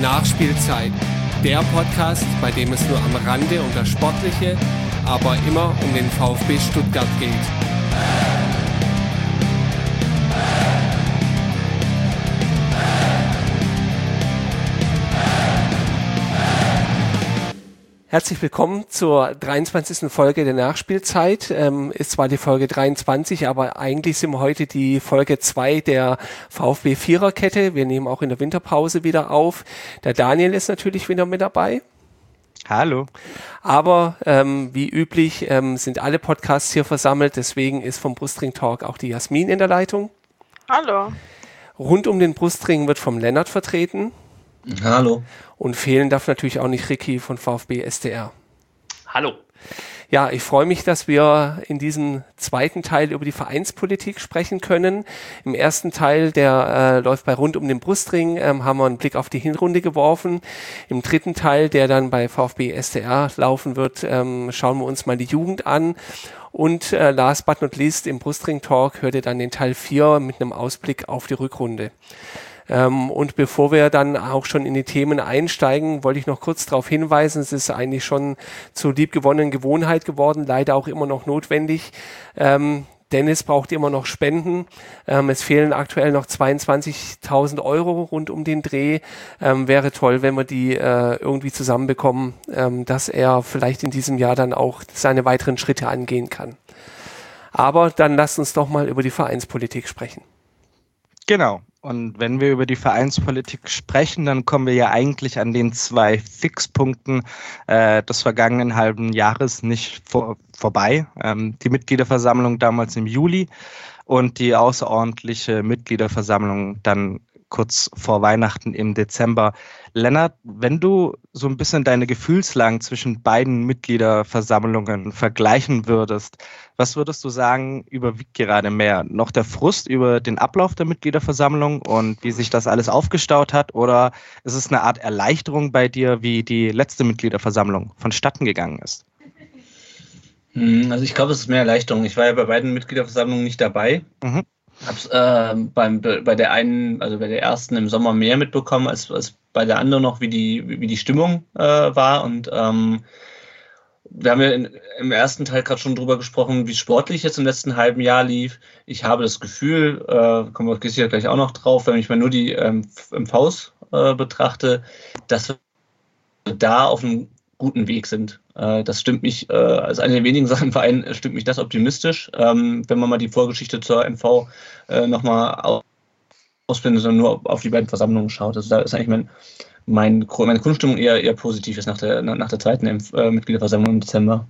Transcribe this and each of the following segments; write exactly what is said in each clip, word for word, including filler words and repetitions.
Nachspielzeit, der Podcast, bei dem es nur am Rande um das Sportliche, aber immer um den VfB Stuttgart geht. Herzlich willkommen zur dreiundzwanzigsten Folge der Nachspielzeit. Ähm, ist zwar die Folge dreiundzwanzig, aber eigentlich sind wir heute die Folge zwei der VfB Viererkette. Wir nehmen auch in der Winterpause wieder auf. Der Daniel ist natürlich wieder mit dabei. Hallo. Aber ähm, wie üblich ähm, sind alle Podcasts hier versammelt. Deswegen ist vom Brustring Talk auch die Jasmin in der Leitung. Hallo. Rund um den Brustring wird vom Lennart vertreten. Hallo. Und fehlen darf natürlich auch nicht Ricky von VfB S T R. Hallo. Ja, ich freue mich, dass wir in diesem zweiten Teil über die Vereinspolitik sprechen können. Im ersten Teil, der äh, läuft bei Rund um den Brustring, ähm, haben wir einen Blick auf die Hinrunde geworfen. Im dritten Teil, der dann bei VfB S T R laufen wird, ähm, schauen wir uns mal die Jugend an. Und äh, last but not least, im Brustring Talk hört ihr dann den Teil vier mit einem Ausblick auf die Rückrunde. Ähm, und bevor wir dann auch schon in die Themen einsteigen, wollte ich noch kurz darauf hinweisen, es ist eigentlich schon zur liebgewonnenen Gewohnheit geworden, leider auch immer noch notwendig. Ähm, Dennis braucht immer noch Spenden. Ähm, es fehlen aktuell noch zweiundzwanzigtausend Euro rund um den Dreh. Ähm, wäre toll, wenn wir die äh, irgendwie zusammenbekommen, ähm, dass er vielleicht in diesem Jahr dann auch seine weiteren Schritte angehen kann. Aber dann lasst uns doch mal über die Vereinspolitik sprechen. Genau. Und wenn wir über die Vereinspolitik sprechen, dann kommen wir ja eigentlich an den zwei Fixpunkten äh, des vergangenen halben Jahres nicht vor, vorbei. Ähm, die Mitgliederversammlung damals im Juli und die außerordentliche Mitgliederversammlung dann kurz vor Weihnachten im Dezember. Lennart, wenn du so ein bisschen deine Gefühlslagen zwischen beiden Mitgliederversammlungen vergleichen würdest, was würdest du sagen, überwiegt gerade mehr? Noch der Frust über den Ablauf der Mitgliederversammlung und wie sich das alles aufgestaut hat? Oder ist es eine Art Erleichterung bei dir, wie die letzte Mitgliederversammlung vonstatten gegangen ist? Also ich glaube, es ist mehr Erleichterung. Ich war ja bei beiden Mitgliederversammlungen nicht dabei. Mhm. Hab's äh, beim, bei der einen, also bei der ersten im Sommer mehr mitbekommen als, als bei der anderen noch, wie die, wie die Stimmung äh, war. Und ähm, wir haben ja in, im ersten Teil gerade schon drüber gesprochen, wie sportlich jetzt im letzten halben Jahr lief. Ich habe das Gefühl, äh, kommen wir sicher gleich auch noch drauf, wenn ich mal nur die ähm, M Vs äh, betrachte, dass wir da auf einem guten Weg sind. Äh, das stimmt mich, äh, als eine der wenigen Sachen im Verein stimmt mich das optimistisch. Ähm, wenn man mal die Vorgeschichte zur M V äh, nochmal ausblendet und nur auf die beiden Versammlungen schaut. Also da ist eigentlich mein, mein, meine Grundstimmung eher, eher positiv ist nach der, nach der zweiten äh, Mitgliederversammlung im Dezember.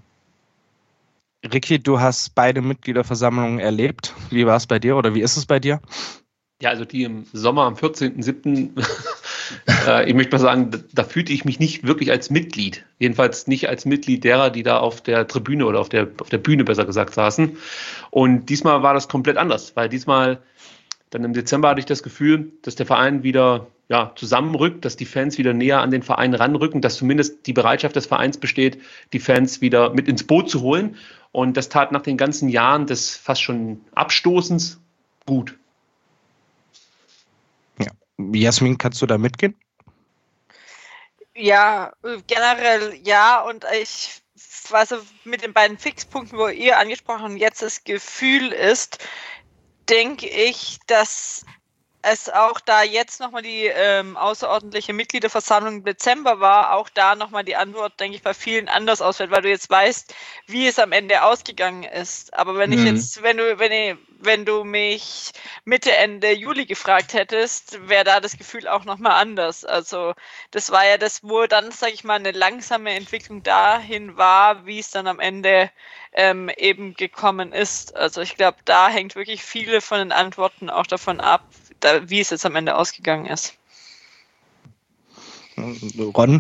Ricky, du hast beide Mitgliederversammlungen erlebt. Wie war es bei dir oder wie ist es bei dir? Ja, also die im Sommer am vierzehnten siebten äh, ich möchte mal sagen, da, da fühlte ich mich nicht wirklich als Mitglied. Jedenfalls nicht als Mitglied derer, die da auf der Tribüne oder auf der, auf der Bühne besser gesagt saßen. Und diesmal war das komplett anders, weil diesmal, dann im Dezember hatte ich das Gefühl, dass der Verein wieder ja, zusammenrückt, dass die Fans wieder näher an den Verein ranrücken, dass zumindest die Bereitschaft des Vereins besteht, die Fans wieder mit ins Boot zu holen. Und das tat nach den ganzen Jahren des fast schon Abstoßens gut. Jasmin, kannst du da mitgehen? Ja, generell ja. Und ich, also mit den beiden Fixpunkten, wo ihr angesprochen jetzt das Gefühl ist, denke ich, dass es auch da jetzt nochmal die ähm, außerordentliche Mitgliederversammlung im Dezember war, auch da nochmal die Antwort, denke ich, bei vielen anders ausfällt, weil du jetzt weißt, wie es am Ende ausgegangen ist. Aber wenn mhm. ich jetzt, wenn du, wenn ich, wenn du mich Mitte, Ende Juli gefragt hättest, wäre da das Gefühl auch nochmal anders. Also das war ja das, wo dann, sage ich mal, eine langsame Entwicklung dahin war, wie es dann am Ende ähm, eben gekommen ist. Also ich glaube, da hängt wirklich viele von den Antworten auch davon ab, da, wie es jetzt am Ende ausgegangen ist. Ron?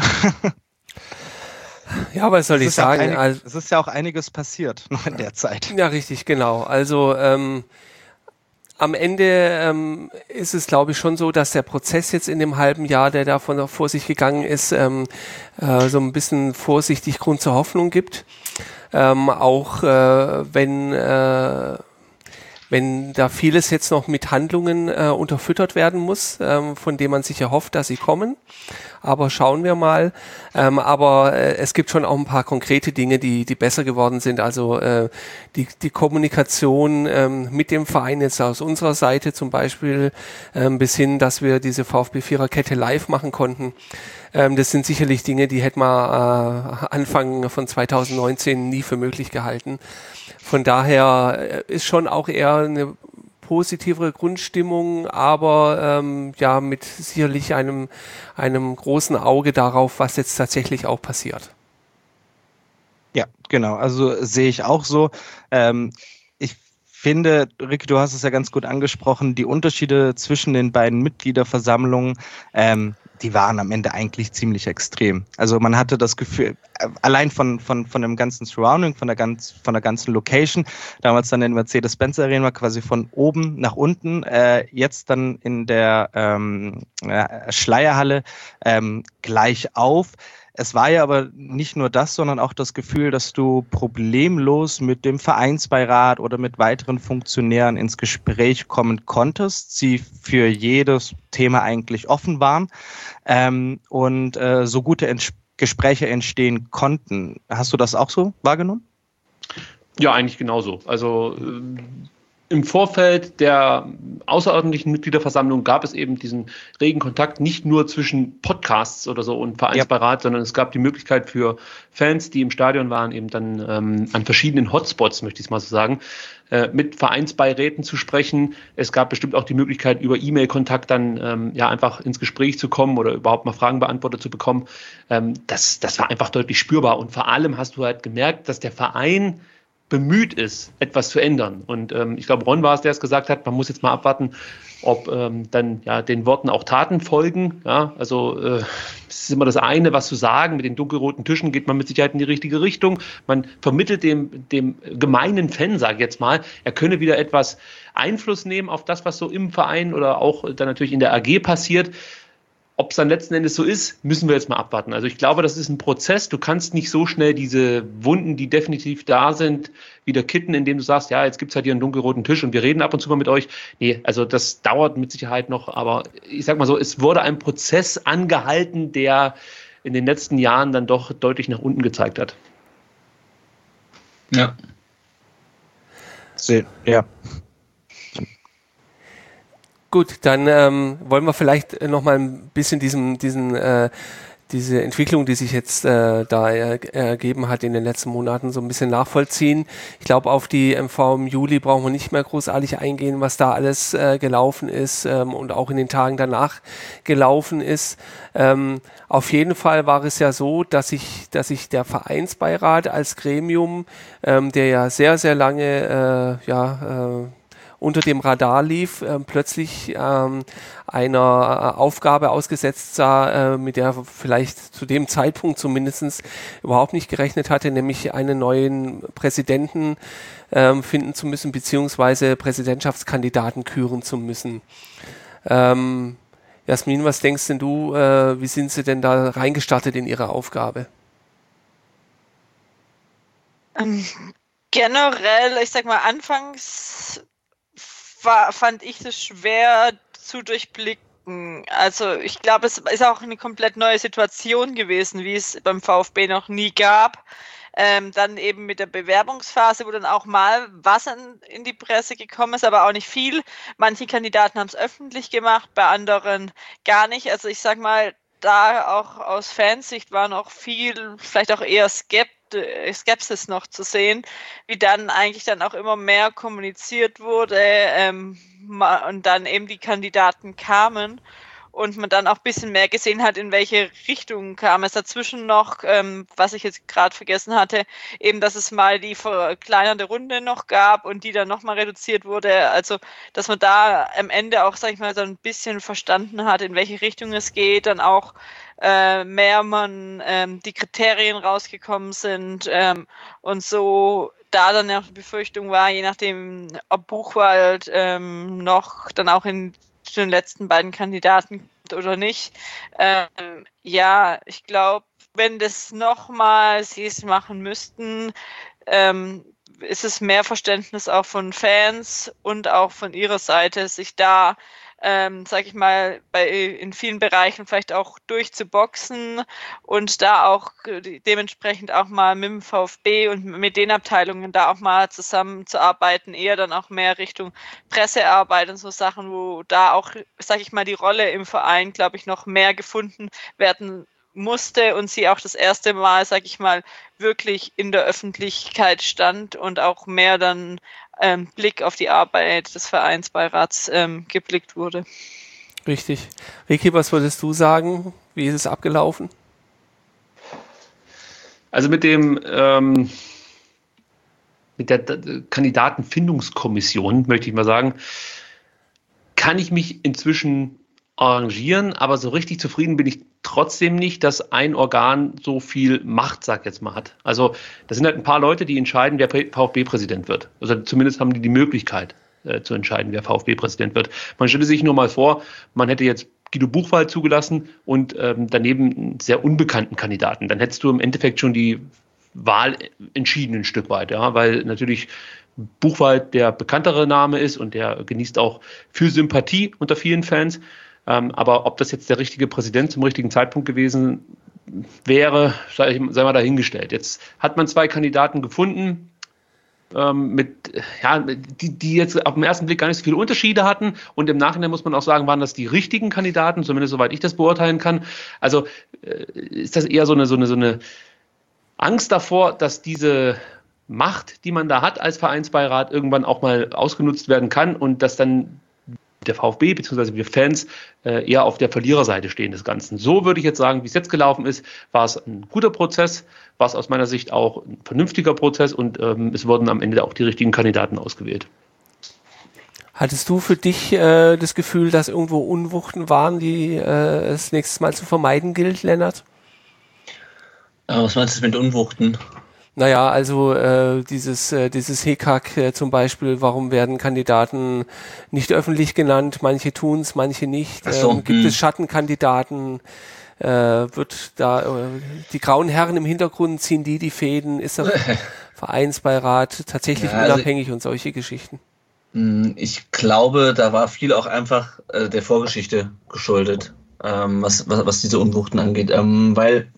Ja, was soll ich sagen? Einig, also, es ist ja auch einiges passiert noch in der Zeit. Ja, richtig, genau. Also ähm, am Ende ähm, ist es, glaube ich, schon so, dass der Prozess jetzt in dem halben Jahr, der da von vor sich gegangen ist, ähm, äh, so ein bisschen vorsichtig Grund zur Hoffnung gibt. Ähm, auch äh, wenn äh, wenn da vieles jetzt noch mit Handlungen äh, unterfüttert werden muss, ähm, von denen man sich erhofft, dass sie kommen. Aber schauen wir mal. Ähm, aber äh, es gibt schon auch ein paar konkrete Dinge, die, die besser geworden sind. Also äh, die, die Kommunikation ähm, mit dem Verein jetzt aus unserer Seite zum Beispiel ähm, bis hin, dass wir diese VfB-Viererkette live machen konnten. Ähm, das sind sicherlich Dinge, die hätten wir äh, Anfang von zwanzig neunzehn nie für möglich gehalten. Von daher ist schon auch eher eine positivere Grundstimmung, aber ähm, ja mit sicherlich einem, einem großen Auge darauf, was jetzt tatsächlich auch passiert. Ja, genau. Also sehe ich auch so. Ähm, ich finde, Rick, du hast es ja ganz gut angesprochen, die Unterschiede zwischen den beiden Mitgliederversammlungen, ähm, die waren am Ende eigentlich ziemlich extrem. Also man hatte das Gefühl, allein von, von, von dem ganzen Surrounding, von der, ganz, von der ganzen Location, damals dann in der Mercedes-Benz Arena quasi von oben nach unten, äh, jetzt dann in der ähm, äh, Schleierhalle ähm, gleich auf. Es war ja aber nicht nur das, sondern auch das Gefühl, dass du problemlos mit dem Vereinsbeirat oder mit weiteren Funktionären ins Gespräch kommen konntest, sie für jedes Thema eigentlich offen waren ähm, und äh, so gute Ents- Gespräche entstehen konnten. Hast du das auch so wahrgenommen? Ja, eigentlich genauso. Also äh, im Vorfeld der außerordentlichen Mitgliederversammlung gab es eben diesen regen Kontakt nicht nur zwischen Podcasts oder so und Vereinsbeirat, ja, sondern es gab die Möglichkeit für Fans, die im Stadion waren, eben dann ähm, an verschiedenen Hotspots, möchte ich es mal so sagen, äh, mit Vereinsbeiräten zu sprechen. Es gab bestimmt auch die Möglichkeit, über E-Mail-Kontakt dann ähm, ja einfach ins Gespräch zu kommen oder überhaupt mal Fragen beantwortet zu bekommen. Ähm, das, das war einfach deutlich spürbar und vor allem hast du halt gemerkt, dass der Verein bemüht ist, etwas zu ändern. Und ähm, ich glaube, Ron war es, der es gesagt hat, man muss jetzt mal abwarten, ob ähm, dann ja den Worten auch Taten folgen. Ja, also äh, es ist immer das eine, was zu sagen. Mit den dunkelroten Tischen geht man mit Sicherheit in die richtige Richtung. Man vermittelt dem, dem gemeinen Fan, sage ich jetzt mal, er könne wieder etwas Einfluss nehmen auf das, was so im Verein oder auch dann natürlich in der A G passiert. Ob es dann letzten Endes so ist, müssen wir jetzt mal abwarten. Also ich glaube, das ist ein Prozess. Du kannst nicht so schnell diese Wunden, die definitiv da sind, wieder kitten, indem du sagst, ja, jetzt gibt es halt hier einen dunkelroten Tisch und wir reden ab und zu mal mit euch. Nee, also das dauert mit Sicherheit noch. Aber ich sag mal so, es wurde ein Prozess angehalten, der in den letzten Jahren dann doch deutlich nach unten gezeigt hat. Ja. Ja. Gut, dann ähm, wollen wir vielleicht noch mal ein bisschen diesem, diesen, äh, diese Entwicklung, die sich jetzt äh, da er, ergeben hat in den letzten Monaten, so ein bisschen nachvollziehen. Ich glaube, auf die M V im Juli brauchen wir nicht mehr großartig eingehen, was da alles äh, gelaufen ist ähm, und auch in den Tagen danach gelaufen ist. Ähm, auf jeden Fall war es ja so, dass sich dass sich der Vereinsbeirat als Gremium, ähm, der ja sehr, sehr lange äh, ja äh, unter dem Radar lief, äh, plötzlich ähm, einer äh, Aufgabe ausgesetzt sah, äh, mit der vielleicht zu dem Zeitpunkt zumindest überhaupt nicht gerechnet hatte, nämlich einen neuen Präsidenten ähm, finden zu müssen, beziehungsweise Präsidentschaftskandidaten küren zu müssen. Ähm, Jasmin, was denkst denn du, äh, wie sind Sie denn da reingestartet in Ihre Aufgabe? Ähm, generell, ich sag mal, anfangs war, fand ich es schwer zu durchblicken. Also ich glaube, es ist auch eine komplett neue Situation gewesen, wie es beim VfB noch nie gab. Ähm, dann eben mit der Bewerbungsphase, wo dann auch mal was in, in die Presse gekommen ist, aber auch nicht viel. Manche Kandidaten haben es öffentlich gemacht, bei anderen gar nicht. Also ich sag mal, da auch aus Fansicht war noch viel, vielleicht auch eher skeptisch. Skepsis noch zu sehen, wie dann eigentlich dann auch immer mehr kommuniziert wurde ähm, und dann eben die Kandidaten kamen und man dann auch ein bisschen mehr gesehen hat, in welche Richtung kam es dazwischen noch, ähm, was ich jetzt gerade vergessen hatte, eben, dass es mal die verkleinerte Runde noch gab und die dann nochmal reduziert wurde, also dass man da am Ende auch, sag ich mal, so ein bisschen verstanden hat, in welche Richtung es geht, dann auch Äh, mehr man ähm, die Kriterien rausgekommen sind ähm, und so da dann auch die Befürchtung war, je nachdem, ob Buchwald ähm, noch dann auch in den letzten beiden Kandidaten oder nicht. Ähm, ja, ich glaube, wenn das nochmal sie es machen müssten, ähm, ist es mehr Verständnis auch von Fans und auch von ihrer Seite, sich da, ähm, sag ich mal, bei in vielen Bereichen vielleicht auch durchzuboxen und da auch dementsprechend auch mal mit dem VfB und mit den Abteilungen da auch mal zusammenzuarbeiten, eher dann auch mehr Richtung Pressearbeit und so Sachen, wo da auch, sag ich mal, die Rolle im Verein, glaube ich, noch mehr gefunden werden musste und sie auch das erste Mal, sag ich mal, wirklich in der Öffentlichkeit stand und auch mehr dann ähm, Blick auf die Arbeit des Vereinsbeirats ähm, geblickt wurde. Richtig. Ricky, was würdest du sagen? Wie ist es abgelaufen? Also mit dem ähm, mit der Kandidatenfindungskommission, möchte ich mal sagen, kann ich mich inzwischen arrangieren, aber so richtig zufrieden bin ich trotzdem nicht, dass ein Organ so viel Macht, sag ich jetzt mal, hat. Also das sind halt ein paar Leute, die entscheiden, wer VfB-Präsident wird. Also zumindest haben die die Möglichkeit äh, zu entscheiden, wer VfB-Präsident wird. Man stelle sich nur mal vor, man hätte jetzt Guido Buchwald zugelassen und ähm, daneben einen sehr unbekannten Kandidaten. Dann hättest du im Endeffekt schon die Wahl entschieden ein Stück weit, ja, weil natürlich Buchwald der bekanntere Name ist und der genießt auch viel Sympathie unter vielen Fans. Ähm, aber ob das jetzt der richtige Präsident zum richtigen Zeitpunkt gewesen wäre, sei, ich, sei mal dahingestellt. Jetzt hat man zwei Kandidaten gefunden, ähm, mit, ja, die, die jetzt auf den ersten Blick gar nicht so viele Unterschiede hatten. Und im Nachhinein muss man auch sagen, waren das die richtigen Kandidaten, zumindest soweit ich das beurteilen kann. Also äh, ist das eher so eine, so eine, so eine Angst davor, dass diese Macht, die man da hat als Vereinsbeirat, irgendwann auch mal ausgenutzt werden kann und dass dann der VfB bzw. wir Fans äh, eher auf der Verliererseite stehen des Ganzen. So würde ich jetzt sagen, wie es jetzt gelaufen ist, war es ein guter Prozess, war es aus meiner Sicht auch ein vernünftiger Prozess und ähm, es wurden am Ende auch die richtigen Kandidaten ausgewählt. Hattest du für dich äh, das Gefühl, dass irgendwo Unwuchten waren, die äh, es nächstes Mal zu vermeiden gilt, Lennart? Aber was meinst du mit Unwuchten? Naja, also äh, dieses, äh, dieses Hickhack äh, zum Beispiel, warum werden Kandidaten nicht öffentlich genannt, manche tun's, manche nicht. Ach so, ähm, gibt hm. es Schattenkandidaten, äh, wird da äh, die grauen Herren im Hintergrund, ziehen die die Fäden, ist der Vereinsbeirat tatsächlich Ja, also unabhängig und solche Geschichten? Ich glaube, da war viel auch einfach äh, der Vorgeschichte geschuldet, ähm, was, was, was diese Unwuchten angeht, ähm, weil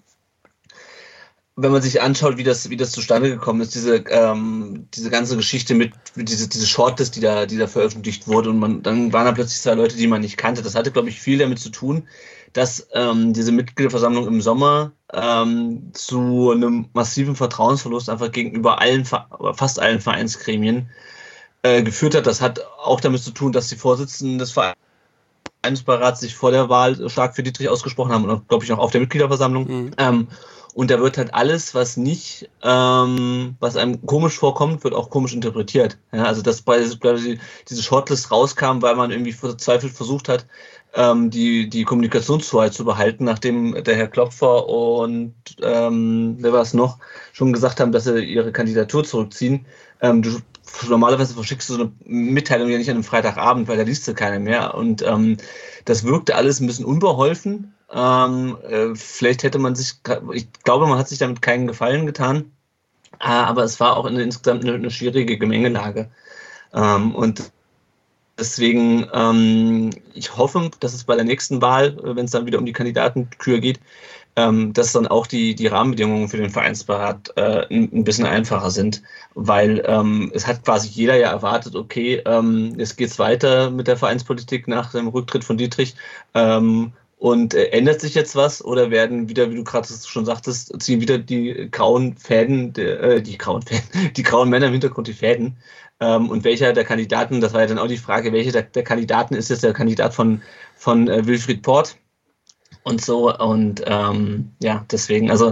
wenn man sich anschaut, wie das, wie das zustande gekommen ist, diese, ähm, diese ganze Geschichte mit, mit diese, diese Shortlist, die da, die da veröffentlicht wurde und man, dann waren da plötzlich zwei Leute, die man nicht kannte. Das hatte, glaube ich, viel damit zu tun, dass ähm, diese Mitgliederversammlung im Sommer ähm, zu einem massiven Vertrauensverlust einfach gegenüber allen, fast allen Vereinsgremien äh, geführt hat. Das hat auch damit zu tun, dass die Vorsitzenden des Vereinsbeirats sich vor der Wahl stark für Dietrich ausgesprochen haben und, glaube ich, auch auf der Mitgliederversammlung. Mhm. Ähm, Und da wird halt alles, was nicht, ähm, was einem komisch vorkommt, wird auch komisch interpretiert. Ja, also dass bei diese Shortlist rauskam, weil man irgendwie verzweifelt versucht hat, ähm, die, die Kommunikationshoheit zu behalten, nachdem der Herr Klopfer und ähm, wer war es noch, schon gesagt haben, dass sie ihre Kandidatur zurückziehen. Ähm, du, normalerweise verschickst du so eine Mitteilung ja nicht an einem Freitagabend, weil da liest du keiner mehr. Und ähm, das wirkte alles ein bisschen unbeholfen. Ähm, äh, vielleicht hätte man sich, ich glaube, man hat sich damit keinen Gefallen getan, äh, aber es war auch eine, insgesamt eine, eine schwierige Gemengelage. Ähm, und deswegen, ähm, ich hoffe, dass es bei der nächsten Wahl, wenn es dann wieder um die Kandidatenkür geht, ähm, dass dann auch die, die Rahmenbedingungen für den Vereinsbeirat äh, ein, ein bisschen einfacher sind, weil ähm, es hat quasi jeder ja erwartet, okay, ähm, jetzt geht's weiter mit der Vereinspolitik nach dem Rücktritt von Dietrich, ähm, Und äh, ändert sich jetzt was oder werden wieder, wie du gerade schon sagtest, ziehen wieder die grauen Fäden, äh, die grauen Fäden, die grauen Männer im Hintergrund die Fäden? Ähm, und welcher der Kandidaten, das war ja dann auch die Frage, welcher der, der Kandidaten ist jetzt der Kandidat von, von äh, Wilfried Port und so. Und ähm, ja, deswegen, also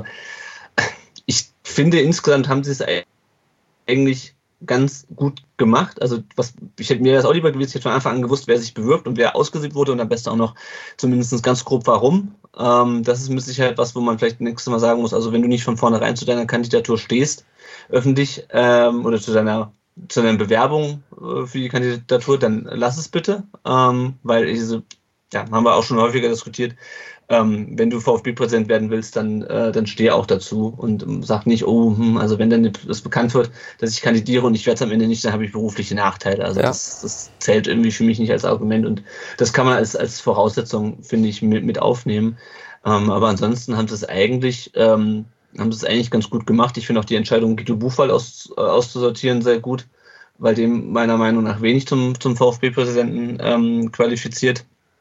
ich finde, insgesamt haben sie es eigentlich ganz gut gemacht. Also was, ich hätte mir das auch lieber gewusst, ich hätte von Anfang an gewusst, wer sich bewirbt und wer ausgesiebt wurde und am besten auch noch zumindest ganz grob warum. Ähm, das ist mit Sicherheit was, wo man vielleicht nächstes Mal sagen muss, also wenn du nicht von vornherein zu deiner Kandidatur stehst, öffentlich, ähm, oder zu deiner, zu deiner Bewerbung äh, für die Kandidatur, dann lass es bitte, ähm, weil diese ja, haben wir auch schon häufiger diskutiert. Ähm, wenn du VfB-Präsident werden willst, dann, äh, dann steh auch dazu und ähm, sag nicht, oh, hm, also wenn dann das bekannt wird, dass ich kandidiere und ich werde es am Ende nicht, dann habe ich berufliche Nachteile. Also ja. das, das zählt irgendwie für mich nicht als Argument und das kann man als, als Voraussetzung, finde ich, mit, mit aufnehmen. Ähm, aber ansonsten haben sie es eigentlich, ähm, haben sie es eigentlich ganz gut gemacht. Ich finde auch die Entscheidung, Guido Buchwald aus, äh, auszusortieren, sehr gut, weil dem meiner Meinung nach wenig zum, zum VfB-Präsidenten ähm, qualifiziert.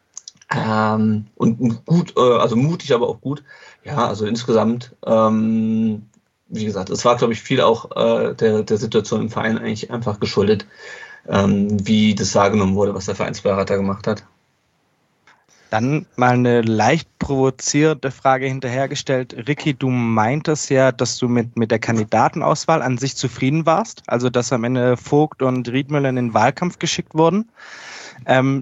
Ähm, und gut, äh, also mutig, aber auch gut. Ja, also insgesamt, ähm, wie gesagt, es war, glaube ich, viel auch äh, der, der Situation im Verein eigentlich einfach geschuldet, ähm, wie das wahrgenommen wurde, was der Vereinsbeirat gemacht hat. Dann mal eine leicht provozierte Frage hinterhergestellt. Ricky, du meintest ja, dass du mit, mit der Kandidatenauswahl an sich zufrieden warst, also dass am Ende Vogt und Riedmüller in den Wahlkampf geschickt wurden. Ähm,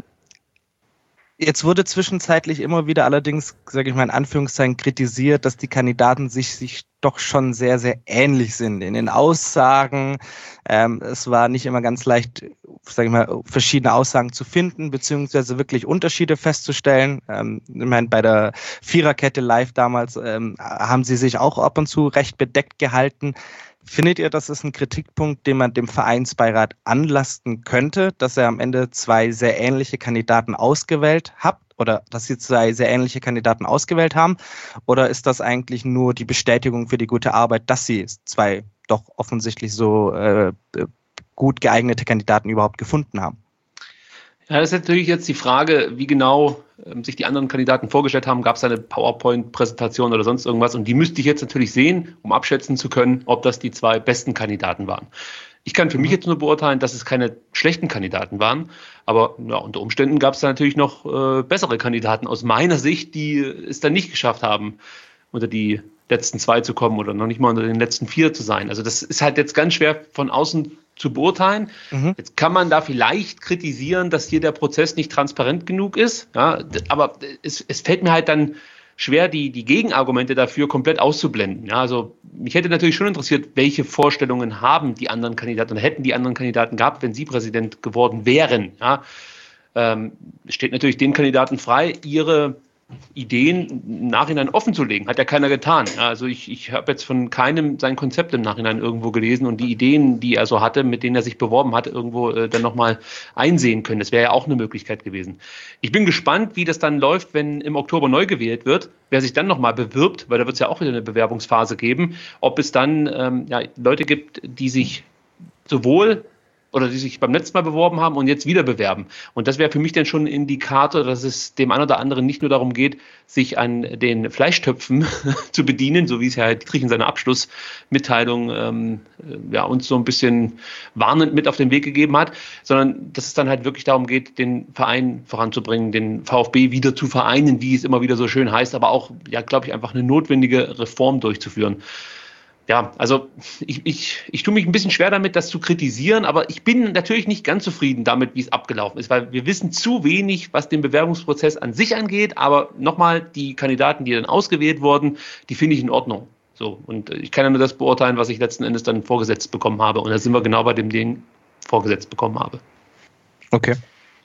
Jetzt wurde zwischenzeitlich immer wieder allerdings, sage ich mal in Anführungszeichen, kritisiert, dass die Kandidaten sich, sich doch schon sehr, sehr ähnlich sind in den Aussagen. Ähm, es war nicht immer ganz leicht, sage ich mal, verschiedene Aussagen zu finden, beziehungsweise wirklich Unterschiede festzustellen. Ähm, ich meine, bei der Viererkette live damals ähm, haben sie sich auch ab und zu recht bedeckt gehalten. Findet ihr, das ist ein Kritikpunkt, den man dem Vereinsbeirat anlasten könnte, dass er am Ende zwei sehr ähnliche Kandidaten ausgewählt hat oder dass sie zwei sehr ähnliche Kandidaten ausgewählt haben? Oder ist das eigentlich nur die Bestätigung für die gute Arbeit, dass sie zwei doch offensichtlich so äh, gut geeignete Kandidaten überhaupt gefunden haben? Ja, das ist natürlich jetzt die Frage, wie genau ähm, sich die anderen Kandidaten vorgestellt haben. Gab es eine PowerPoint-Präsentation oder sonst irgendwas? Und die müsste ich jetzt natürlich sehen, um abschätzen zu können, ob das die zwei besten Kandidaten waren. Ich kann für mich jetzt nur beurteilen, dass es keine schlechten Kandidaten waren. Aber ja, unter Umständen gab es da natürlich noch äh, bessere Kandidaten aus meiner Sicht, die es dann nicht geschafft haben, unter die letzten zwei zu kommen oder noch nicht mal unter den letzten vier zu sein. Also das ist halt jetzt ganz schwer von außen zu beurteilen. Mhm. Jetzt kann man da vielleicht kritisieren, dass hier der Prozess nicht transparent genug ist. Ja, aber es, es fällt mir halt dann schwer, die, die Gegenargumente dafür komplett auszublenden. Ja, also mich hätte natürlich schon interessiert, welche Vorstellungen haben die anderen Kandidaten oder hätten die anderen Kandidaten gehabt, wenn sie Präsident geworden wären. Ja, ähm, steht natürlich den Kandidaten frei, ihre Ideen im Nachhinein offen zu legen. Hat ja keiner getan. Also ich, ich habe jetzt von keinem sein Konzept im Nachhinein irgendwo gelesen und die Ideen, die er so hatte, mit denen er sich beworben hat, irgendwo äh, dann nochmal einsehen können. Das wäre ja auch eine Möglichkeit gewesen. Ich bin gespannt, wie das dann läuft, wenn im Oktober neu gewählt wird, wer sich dann nochmal bewirbt, weil da wird es ja auch wieder eine Bewerbungsphase geben, ob es dann ähm, ja, Leute gibt, die sich sowohl oder die sich beim letzten Mal beworben haben und jetzt wieder bewerben. Und das wäre für mich dann schon ein Indikator, dass es dem einen oder anderen nicht nur darum geht, sich an den Fleischtöpfen zu bedienen, so wie es ja Herr Dietrich in seiner Abschlussmitteilung ähm, ja, uns so ein bisschen warnend mit auf den Weg gegeben hat, sondern dass es dann halt wirklich darum geht, den Verein voranzubringen, den VfB wieder zu vereinen, wie es immer wieder so schön heißt, aber auch, ja, glaube ich, einfach eine notwendige Reform durchzuführen. Ja, also ich, ich, ich tue mich ein bisschen schwer damit, das zu kritisieren, aber ich bin natürlich nicht ganz zufrieden damit, wie es abgelaufen ist, weil wir wissen zu wenig, was den Bewerbungsprozess an sich angeht, aber nochmal, die Kandidaten, die dann ausgewählt wurden, die finde ich in Ordnung. So, und ich kann ja nur das beurteilen, was ich letzten Endes dann vorgesetzt bekommen habe. Und da sind wir genau bei dem, den ich vorgesetzt bekommen habe. Okay.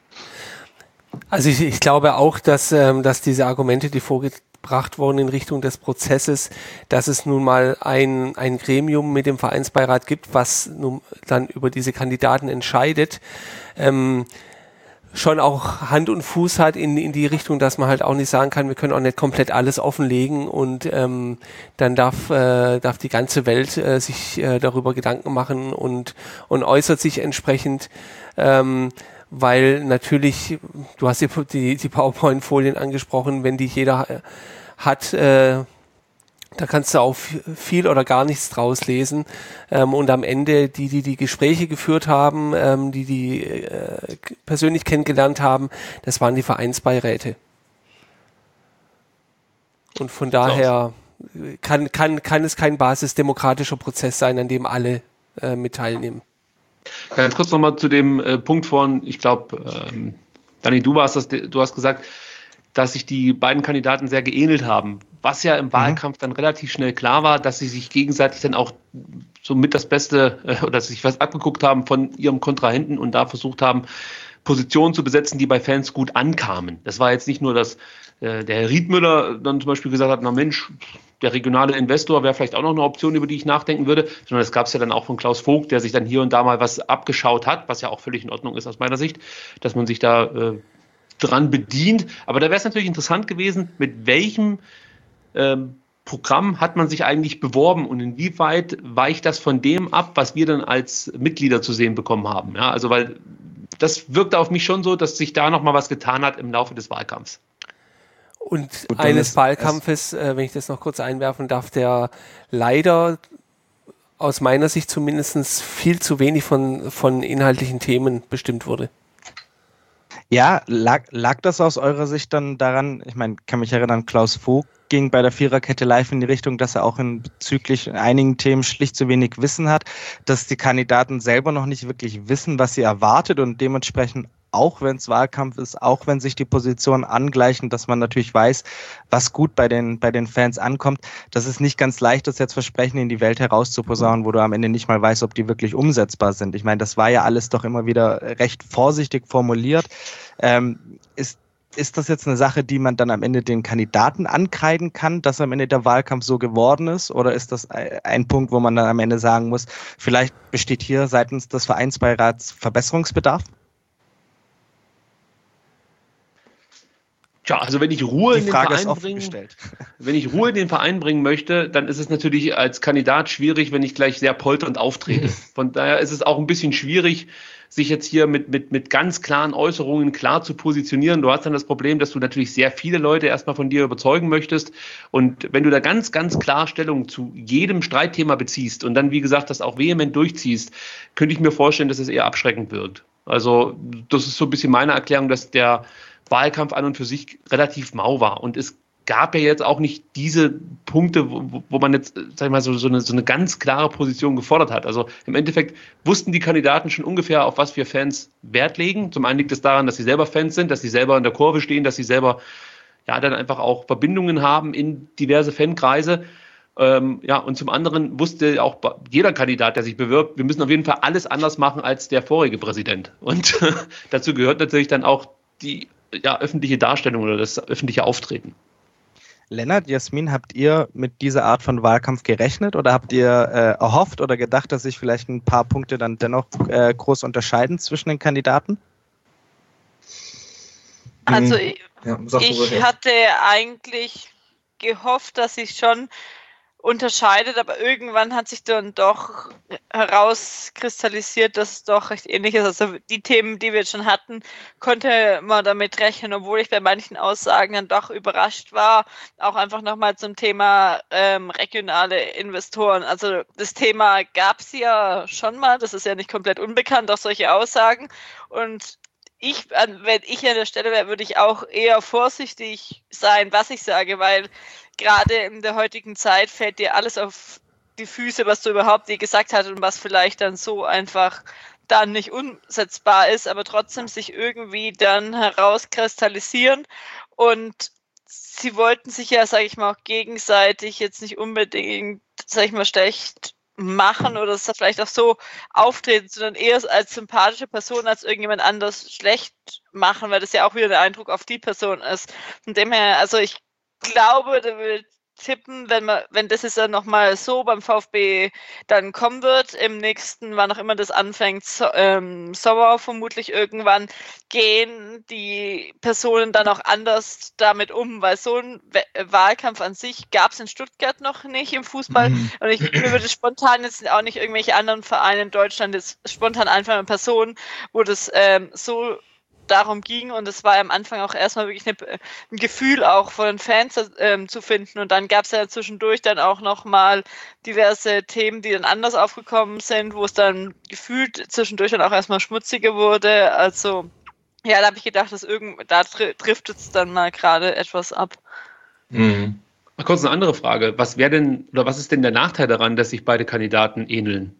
Also ich, ich glaube auch, dass, ähm, dass diese Argumente, die vorgebracht wurden in Richtung des Prozesses, dass es nun mal ein, ein Gremium mit dem Vereinsbeirat gibt, was nun dann über diese Kandidaten entscheidet, ähm, schon auch Hand und Fuß hat in, in die Richtung, dass man halt auch nicht sagen kann, wir können auch nicht komplett alles offenlegen und ähm, dann darf, äh, darf die ganze Welt äh, sich äh, darüber Gedanken machen und, und äußert sich entsprechend. Ähm, weil natürlich, du hast die, die, die PowerPoint-Folien angesprochen, wenn die jeder hat, äh, da kannst du auch viel oder gar nichts draus lesen. Ähm, und am Ende, die, die die Gespräche geführt haben, ähm, die die äh, persönlich kennengelernt haben, das waren die Vereinsbeiräte. Und von daher kann, kann, kann es kein basisdemokratischer Prozess sein, an dem alle äh, mit teilnehmen. Ganz kurz nochmal zu dem äh, Punkt von, ich glaube, ähm, Dani, du warst das, du hast gesagt, dass sich die beiden Kandidaten sehr geähnelt haben, was ja im Wahlkampf mhm. dann relativ schnell klar war, dass sie sich gegenseitig dann auch so mit das Beste äh, oder sich was abgeguckt haben von ihrem Kontrahenten und da versucht haben, Positionen zu besetzen, die bei Fans gut ankamen. Das war jetzt nicht nur, dass äh, der Herr Riedmüller dann zum Beispiel gesagt hat, na Mensch, der regionale Investor wäre vielleicht auch noch eine Option, über die ich nachdenken würde, sondern das gab es ja dann auch von Klaus Vogt, der sich dann hier und da mal was abgeschaut hat, was ja auch völlig in Ordnung ist aus meiner Sicht, dass man sich da äh, dran bedient. Aber da wäre es natürlich interessant gewesen, mit welchem ähm, Programm hat man sich eigentlich beworben und inwieweit weicht das von dem ab, was wir dann als Mitglieder zu sehen bekommen haben. Ja, also weil das wirkt auf mich schon so, dass sich da noch mal was getan hat im Laufe des Wahlkampfs. Und Gut, eines Wahlkampfes, äh, wenn ich das noch kurz einwerfen darf, der leider aus meiner Sicht zumindest viel zu wenig von, von inhaltlichen Themen bestimmt wurde. Ja, lag, lag das aus eurer Sicht dann daran, ich meine, kann mich erinnern, Klaus Vogt ging bei der Viererkette live in die Richtung, dass er auch in bezüglich einigen Themen schlicht zu wenig Wissen hat, dass die Kandidaten selber noch nicht wirklich wissen, was sie erwartet und dementsprechend, auch wenn es Wahlkampf ist, auch wenn sich die Positionen angleichen, dass man natürlich weiß, was gut bei den, bei den Fans ankommt, dass es nicht ganz leicht ist, jetzt Versprechen in die Welt herauszuposaunen, wo du am Ende nicht mal weißt, ob die wirklich umsetzbar sind. Ich meine, das war ja alles doch immer wieder recht vorsichtig formuliert. Ähm, ist Ist das jetzt eine Sache, die man dann am Ende den Kandidaten ankreiden kann, dass am Ende der Wahlkampf so geworden ist? Oder ist das ein Punkt, wo man dann am Ende sagen muss, vielleicht besteht hier seitens des Vereinsbeirats Verbesserungsbedarf? Tja, also wenn ich Ruhe in den Verein bringen, wenn ich Ruhe in den Verein bringen möchte, dann ist es natürlich als Kandidat schwierig, wenn ich gleich sehr polternd auftrete. Von daher ist es auch ein bisschen schwierig, sich jetzt hier mit, mit, mit ganz klaren Äußerungen klar zu positionieren. Du hast dann das Problem, dass du natürlich sehr viele Leute erstmal von dir überzeugen möchtest. Und wenn du da ganz, ganz klar Stellung zu jedem Streitthema beziehst und dann, wie gesagt, das auch vehement durchziehst, könnte ich mir vorstellen, dass es eher abschreckend wirkt. Also das ist so ein bisschen meine Erklärung, dass der Wahlkampf an und für sich relativ mau war. Und es gab ja jetzt auch nicht diese Punkte, wo, wo man jetzt, sag ich mal, so, so, eine, so eine ganz klare Position gefordert hat. Also im Endeffekt wussten die Kandidaten schon ungefähr, auf was wir Fans Wert legen. Zum einen liegt es daran, dass sie selber Fans sind, dass sie selber in der Kurve stehen, dass sie selber ja dann einfach auch Verbindungen haben in diverse Fankreise. Ähm, ja, und zum anderen wusste auch jeder Kandidat, der sich bewirbt, wir müssen auf jeden Fall alles anders machen als der vorige Präsident. Und dazu gehört natürlich dann auch die ja, öffentliche Darstellung oder das öffentliche Auftreten. Lennart, Jasmin, habt ihr mit dieser Art von Wahlkampf gerechnet oder habt ihr äh, erhofft oder gedacht, dass sich vielleicht ein paar Punkte dann dennoch äh, groß unterscheiden zwischen den Kandidaten? Also ich, ja, ich hatte eigentlich gehofft, dass sich schon unterscheidet, aber irgendwann hat sich dann doch herauskristallisiert, dass es doch recht ähnlich ist. Also die Themen, die wir jetzt schon hatten, konnte man damit rechnen, obwohl ich bei manchen Aussagen dann doch überrascht war. Auch einfach nochmal zum Thema ähm, regionale Investoren. Also das Thema gab es ja schon mal, das ist ja nicht komplett unbekannt, auch solche Aussagen. Und ich, wenn ich an der Stelle wäre, würde ich auch eher vorsichtig sein, was ich sage, weil gerade in der heutigen Zeit fällt dir alles auf die Füße, was du überhaupt je gesagt hast und was vielleicht dann so einfach dann nicht umsetzbar ist, aber trotzdem sich irgendwie dann herauskristallisieren. Und sie wollten sich ja, sage ich mal, auch gegenseitig jetzt nicht unbedingt, sage ich mal, schlecht machen oder es vielleicht auch so auftreten, sondern eher als sympathische Person als irgendjemand anders schlecht machen, weil das ja auch wieder der Eindruck auf die Person ist. Von dem her, also ich glaube, da will tippen, wenn man, wenn das jetzt dann nochmal so beim VfB dann kommen wird, im nächsten, wann auch immer das anfängt, so, ähm, Sommer vermutlich irgendwann, gehen die Personen dann auch anders damit um, weil so ein Wahlkampf an sich gab es in Stuttgart noch nicht im Fußball mhm. und ich mir würde spontan jetzt auch nicht irgendwelche anderen Vereine in Deutschland jetzt spontan einfach eine Person, wo das ähm, so darum ging und es war am Anfang auch erstmal wirklich eine, ein Gefühl auch von den Fans ähm, zu finden und dann gab es ja zwischendurch dann auch nochmal diverse Themen, die dann anders aufgekommen sind, wo es dann gefühlt zwischendurch dann auch erstmal schmutziger wurde, also ja, da habe ich gedacht, dass irgend, da driftet es dann mal gerade etwas ab. Mhm. Mal kurz eine andere Frage, was wäre denn, oder was ist denn der Nachteil daran, dass sich beide Kandidaten ähneln?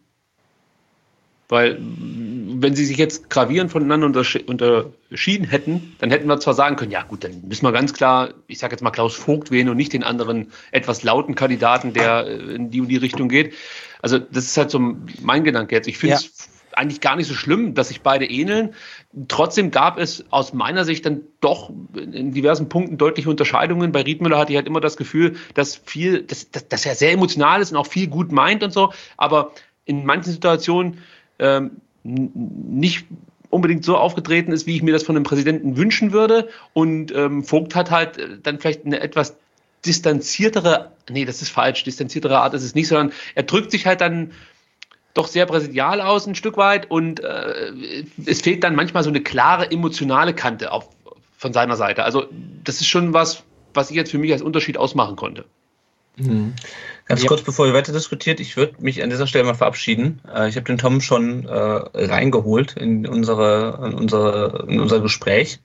Weil, wenn sie sich jetzt gravierend voneinander unterschieden hätten, dann hätten wir zwar sagen können, ja gut, dann müssen wir ganz klar, ich sage jetzt mal Klaus Vogt wählen und nicht den anderen etwas lauten Kandidaten, der in die und die Richtung geht. Also das ist halt so mein Gedanke jetzt. Ich finde es ja. eigentlich gar nicht so schlimm, dass sich beide ähneln. Trotzdem gab es aus meiner Sicht dann doch in diversen Punkten deutliche Unterscheidungen. Bei Riedmüller hatte ich halt immer das Gefühl, dass viel, dass, dass, dass er sehr emotional ist und auch viel gut meint und so, aber in manchen Situationen ähm, nicht unbedingt so aufgetreten ist, wie ich mir das von einem Präsidenten wünschen würde. Und ähm, Vogt hat halt dann vielleicht eine etwas distanziertere, nee, das ist falsch, distanziertere Art ist es nicht, sondern er drückt sich halt dann doch sehr präsidial aus ein Stück weit und äh, es fehlt dann manchmal so eine klare emotionale Kante auf, von seiner Seite. Also das ist schon was, was ich jetzt für mich als Unterschied ausmachen konnte. Mhm. Ganz ja. kurz, bevor ihr weiter diskutiert, ich würde mich an dieser Stelle mal verabschieden. Ich habe den Tom schon äh, reingeholt in, unsere, in, unsere, in unser Gespräch.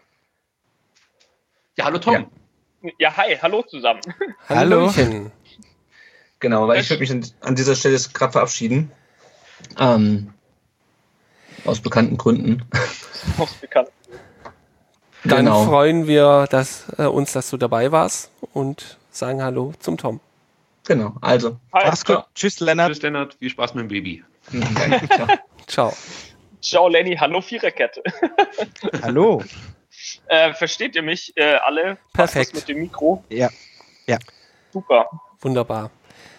Ja, hallo Tom. Ja, ja hi, hallo zusammen. Hallo. Genau, weil ich würde mich an, an dieser Stelle gerade verabschieden. Ähm, aus bekannten Gründen. Aus bekannten Gründen. Dann genau. freuen wir dass, äh, uns, dass du dabei warst und sagen Hallo zum Tom. Genau, also. Hi. Mach's gut. Tschüss, Lennart. Tschüss, Lennart. Viel Spaß mit dem Baby. Ciao. Ciao. Ciao, Lenny. Hallo, Viererkette. Hallo. Äh, versteht ihr mich äh, alle? Perfekt. Mit dem Mikro? Ja. Ja. Super. Wunderbar.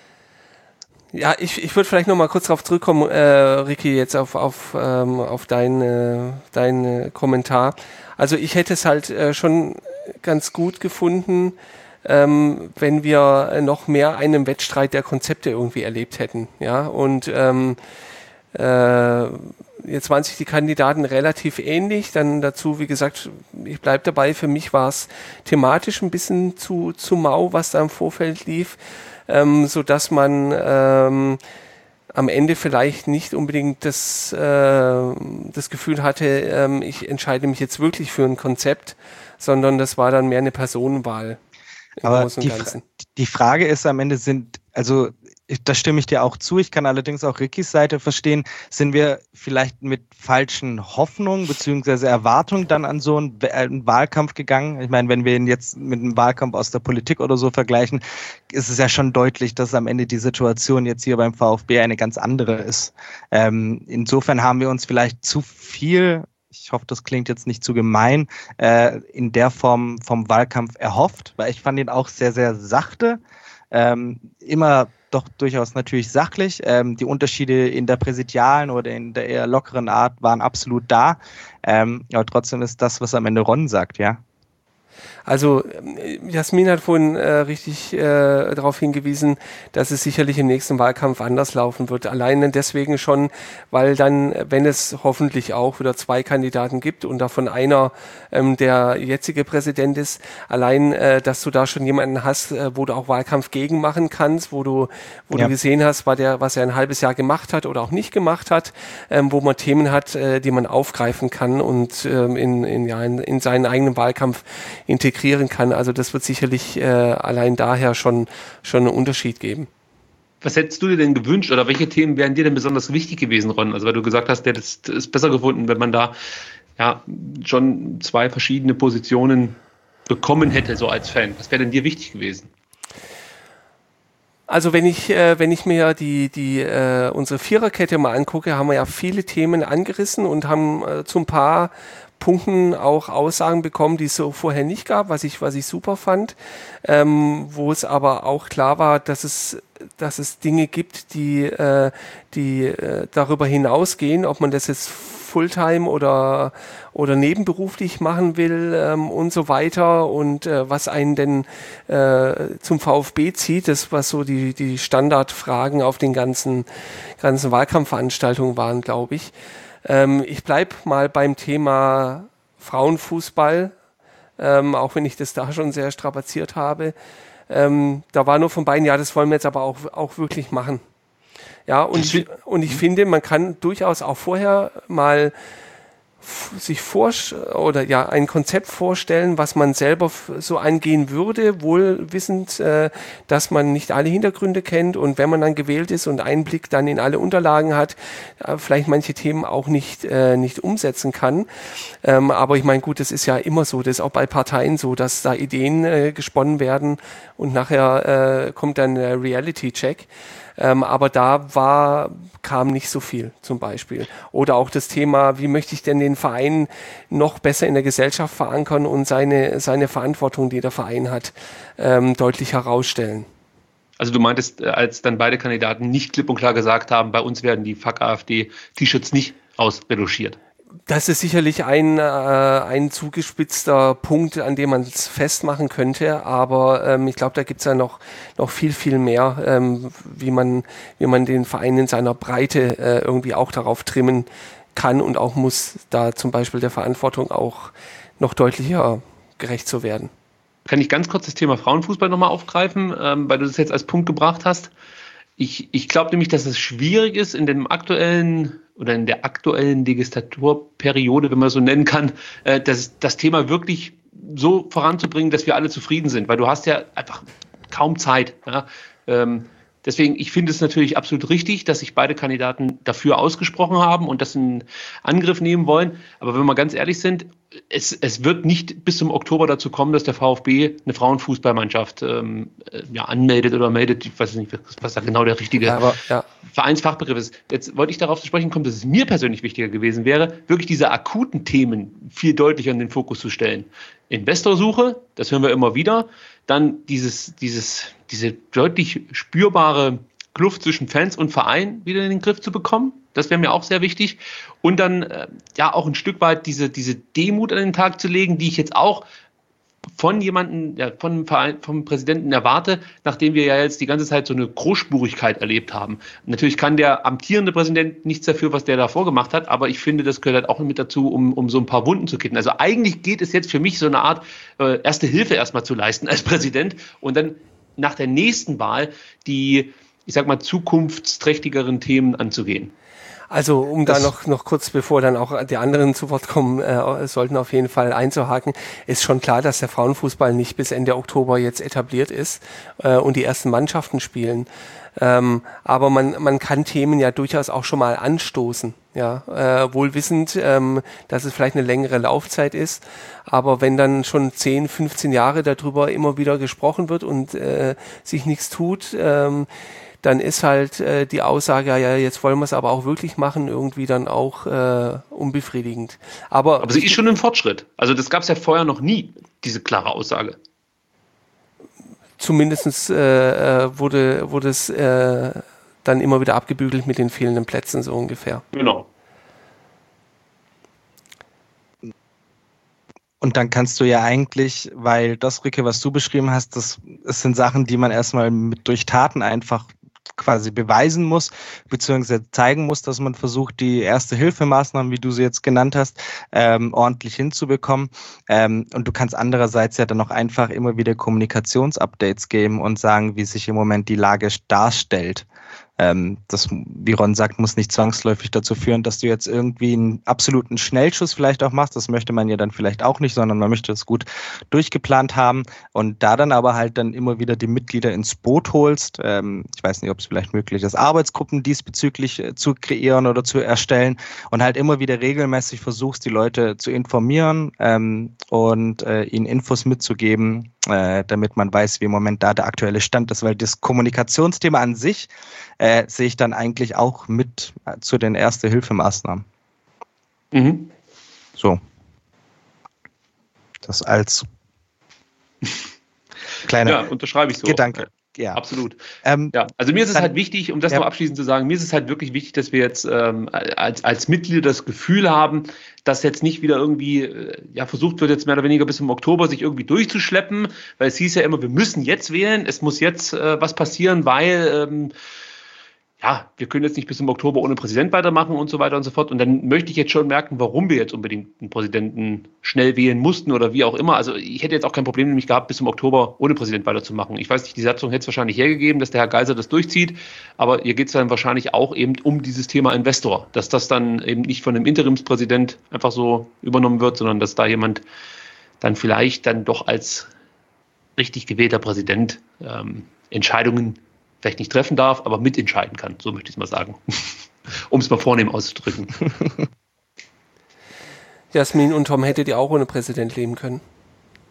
Ja, ich, ich würde vielleicht noch mal kurz darauf zurückkommen, äh, Ricky, jetzt auf, auf, ähm, auf deinen äh, dein, äh, Kommentar. Also ich hätte es halt äh, schon ganz gut gefunden, ähm, wenn wir noch mehr einen Wettstreit der Konzepte irgendwie erlebt hätten. Ja, und ähm, äh, jetzt waren sich die Kandidaten relativ ähnlich. Dann dazu, wie gesagt, ich bleibe dabei, für mich war es thematisch ein bisschen zu, zu mau, was da im Vorfeld lief. Ähm, so dass man ähm, am Ende vielleicht nicht unbedingt das, äh, das Gefühl hatte, ähm, ich entscheide mich jetzt wirklich für ein Konzept, sondern das war dann mehr eine Personenwahl. Aber die, Fra- die Frage ist am Ende sind, also da stimme ich dir auch zu, ich kann allerdings auch Rickys Seite verstehen, sind wir vielleicht mit falschen Hoffnungen bzw. Erwartungen dann an so einen, einen Wahlkampf gegangen? Ich meine, wenn wir ihn jetzt mit einem Wahlkampf aus der Politik oder so vergleichen, ist es ja schon deutlich, dass am Ende die Situation jetzt hier beim VfB eine ganz andere ist. Ähm, insofern haben wir uns vielleicht zu viel, ich hoffe, das klingt jetzt nicht zu gemein, äh, in der Form vom Wahlkampf erhofft, weil ich fand ihn auch sehr, sehr sachte, ähm, immer doch durchaus natürlich sachlich. Ähm, die Unterschiede in der präsidialen oder in der eher lockeren Art waren absolut da. Ähm, aber trotzdem ist das, was am Ende Ron sagt, ja. Also Jasmin hat vorhin äh, richtig äh, darauf hingewiesen, dass es sicherlich im nächsten Wahlkampf anders laufen wird. Allein deswegen schon, weil dann, wenn es hoffentlich auch wieder zwei Kandidaten gibt und davon einer ähm, der jetzige Präsident ist, allein, äh, dass du da schon jemanden hast, äh, wo du auch Wahlkampf gegen machen kannst, wo du, wo ja. du gesehen hast, war der, was er ein halbes Jahr gemacht hat oder auch nicht gemacht hat, ähm, wo man Themen hat, äh, die man aufgreifen kann und ähm, in, in, ja, in, in seinen eigenen Wahlkampf integrieren kann. Also das wird sicherlich äh, allein daher schon, schon einen Unterschied geben. Was hättest du dir denn gewünscht oder welche Themen wären dir denn besonders wichtig gewesen, Ron? Also weil du gesagt hast, der ist, ist besser gefunden, wenn man da ja schon zwei verschiedene Positionen bekommen hätte, so als Fan. Was wäre denn dir wichtig gewesen? Also wenn ich, äh, wenn ich mir die, die, äh, unsere Viererkette mal angucke, haben wir ja viele Themen angerissen und haben äh, zu ein paar Punkten auch Aussagen bekommen, die es so vorher nicht gab, was ich, was ich super fand, ähm, wo es aber auch klar war, dass es, dass es Dinge gibt, die, äh, die äh, darüber hinausgehen, ob man das jetzt Fulltime oder, oder nebenberuflich machen will ähm, und so weiter und äh, was einen denn äh, zum VfB zieht, das was so die, die Standardfragen auf den ganzen, ganzen Wahlkampfveranstaltungen waren, glaube ich. Ähm, ich bleibe mal beim Thema Frauenfußball, ähm, auch wenn ich das da schon sehr strapaziert habe. Ähm, da war nur von beiden, ja, das wollen wir jetzt aber auch, auch wirklich machen. Ja, und ich, und ich finde, man kann durchaus auch vorher mal f- sich vor oder ja ein Konzept vorstellen, was man selber f- so angehen würde, wohl wissend, äh, dass man nicht alle Hintergründe kennt und wenn man dann gewählt ist und Einblick dann in alle Unterlagen hat, äh, vielleicht manche Themen auch nicht äh, nicht umsetzen kann. Ähm, aber ich meine, gut, das ist ja immer so, das ist auch bei Parteien so, dass da Ideen äh, gesponnen werden und nachher äh, kommt dann der Reality-Check. Ähm, aber da war, kam nicht so viel zum Beispiel. Oder auch das Thema, wie möchte ich denn den Verein noch besser in der Gesellschaft verankern und seine, seine Verantwortung, die der Verein hat, ähm, deutlich herausstellen. Also du meintest, als dann beide Kandidaten nicht klipp und klar gesagt haben, bei uns werden die Fuck AfD-T-Shirts nicht ausretuschiert. Das ist sicherlich ein, äh, ein zugespitzter Punkt, an dem man es festmachen könnte, aber ähm, ich glaube, da gibt es ja noch, noch viel, viel mehr, ähm, wie man, wie man den Verein in seiner Breite äh, irgendwie auch darauf trimmen kann und auch muss, da zum Beispiel der Verantwortung auch noch deutlicher gerecht zu werden. Kann ich ganz kurz das Thema Frauenfußball nochmal aufgreifen, ähm, weil du das jetzt als Punkt gebracht hast. Ich, ich glaube nämlich, dass es schwierig ist, in dem aktuellen oder in der aktuellen Legislaturperiode, wenn man so nennen kann, äh, das, das Thema wirklich so voranzubringen, dass wir alle zufrieden sind, weil du hast ja einfach kaum Zeit. Ja? Ähm, deswegen, ich finde es natürlich absolut richtig, dass sich beide Kandidaten dafür ausgesprochen haben und das in Angriff nehmen wollen. Aber wenn wir ganz ehrlich sind, es, es wird nicht bis zum Oktober dazu kommen, dass der VfB eine Frauenfußballmannschaft ähm, ja, anmeldet oder meldet. Ich weiß nicht, was da genau der richtige Aber, ja. Vereinsfachbegriff ist. Jetzt wollte ich darauf zu sprechen kommen, dass es mir persönlich wichtiger gewesen wäre, wirklich diese akuten Themen viel deutlicher in den Fokus zu stellen. Investorsuche, das hören wir immer wieder. Dann dieses, dieses, diese deutlich spürbare Kluft zwischen Fans und Verein wieder in den Griff zu bekommen. Das wäre mir auch sehr wichtig. Und dann äh, ja auch ein Stück weit diese, diese Demut an den Tag zu legen, die ich jetzt auch von jemandem, ja, von Verein, vom Präsidenten erwarte, nachdem wir ja jetzt die ganze Zeit so eine Großspurigkeit erlebt haben. Natürlich kann der amtierende Präsident nichts dafür, was der davor gemacht hat, aber ich finde, das gehört halt auch mit dazu, um, um so ein paar Wunden zu kitten. Also eigentlich geht es jetzt für mich so eine Art äh, erste Hilfe erstmal zu leisten als Präsident und dann nach der nächsten Wahl die, ich sag mal, zukunftsträchtigeren Themen anzugehen. Also um das da noch noch kurz, bevor dann auch die anderen zu Wort kommen äh, sollten, auf jeden Fall einzuhaken, ist schon klar, dass der Frauenfußball nicht bis Ende Oktober jetzt etabliert ist äh, und die ersten Mannschaften spielen. Ähm, aber man man kann Themen ja durchaus auch schon mal anstoßen, ja, äh, wohl wissend, ähm, dass es vielleicht eine längere Laufzeit ist. Aber wenn dann schon zehn, fünfzehn Jahre darüber immer wieder gesprochen wird und äh, sich nichts tut, ähm, dann ist halt äh, die Aussage, ja, jetzt wollen wir es aber auch wirklich machen, irgendwie dann auch äh, unbefriedigend. Aber, aber sie ist schon ein Fortschritt. Also das gab es ja vorher noch nie, diese klare Aussage. Zumindest äh, wurde, wurde es äh, dann immer wieder abgebügelt mit den fehlenden Plätzen, so ungefähr. Genau. Und dann kannst du ja eigentlich, weil das, Ricke, was du beschrieben hast, das, das sind Sachen, die man erstmal mit durch Taten einfach quasi beweisen muss, beziehungsweise zeigen muss, dass man versucht, die Erste-Hilfe-Maßnahmen, wie du sie jetzt genannt hast, ähm, ordentlich hinzubekommen. Ähm, und du kannst andererseits ja dann auch einfach immer wieder Kommunikationsupdates geben und sagen, wie sich im Moment die Lage darstellt. Ähm, das, wie Ron sagt, muss nicht zwangsläufig dazu führen, dass du jetzt irgendwie einen absoluten Schnellschuss vielleicht auch machst. Das möchte man ja dann vielleicht auch nicht, sondern man möchte es gut durchgeplant haben und da dann aber halt dann immer wieder die Mitglieder ins Boot holst. Ähm, ich weiß nicht, ob es vielleicht möglich ist, Arbeitsgruppen diesbezüglich äh, zu kreieren oder zu erstellen und halt immer wieder regelmäßig versuchst, die Leute zu informieren ähm, und äh, ihnen Infos mitzugeben, äh, damit man weiß, wie im Moment da der aktuelle Stand ist, weil das Kommunikationsthema an sich äh, sehe ich dann eigentlich auch mit äh, zu den Erste-Hilfe-Maßnahmen. Mhm. So. Das als kleiner ja, unterschreibe ich so. Gedanke. Ja, absolut. Ähm, ja, also mir ist es dann, halt wichtig, um das ja. noch abschließend zu sagen, mir ist es halt wirklich wichtig, dass wir jetzt ähm, als, als Mitglieder das Gefühl haben, dass jetzt nicht wieder irgendwie äh, ja, versucht wird, jetzt mehr oder weniger bis zum Oktober sich irgendwie durchzuschleppen, weil es hieß ja immer, wir müssen jetzt wählen, es muss jetzt äh, was passieren, weil ähm, ja, wir können jetzt nicht bis zum Oktober ohne Präsident weitermachen und so weiter und so fort. Und dann möchte ich jetzt schon merken, warum wir jetzt unbedingt einen Präsidenten schnell wählen mussten oder wie auch immer. Also ich hätte jetzt auch kein Problem nämlich gehabt, bis zum Oktober ohne Präsident weiterzumachen. Ich weiß nicht, die Satzung hätte es wahrscheinlich hergegeben, dass der Herr Geiser das durchzieht. Aber hier geht es dann wahrscheinlich auch eben um dieses Thema Investor. Dass das dann eben nicht von einem Interimspräsident einfach so übernommen wird, sondern dass da jemand dann vielleicht dann doch als richtig gewählter Präsident ähm, Entscheidungen vielleicht nicht treffen darf, aber mitentscheiden kann, so möchte ich es mal sagen. Um es mal vornehm auszudrücken. Jasmin und Tom, hättet ihr auch ohne Präsident leben können?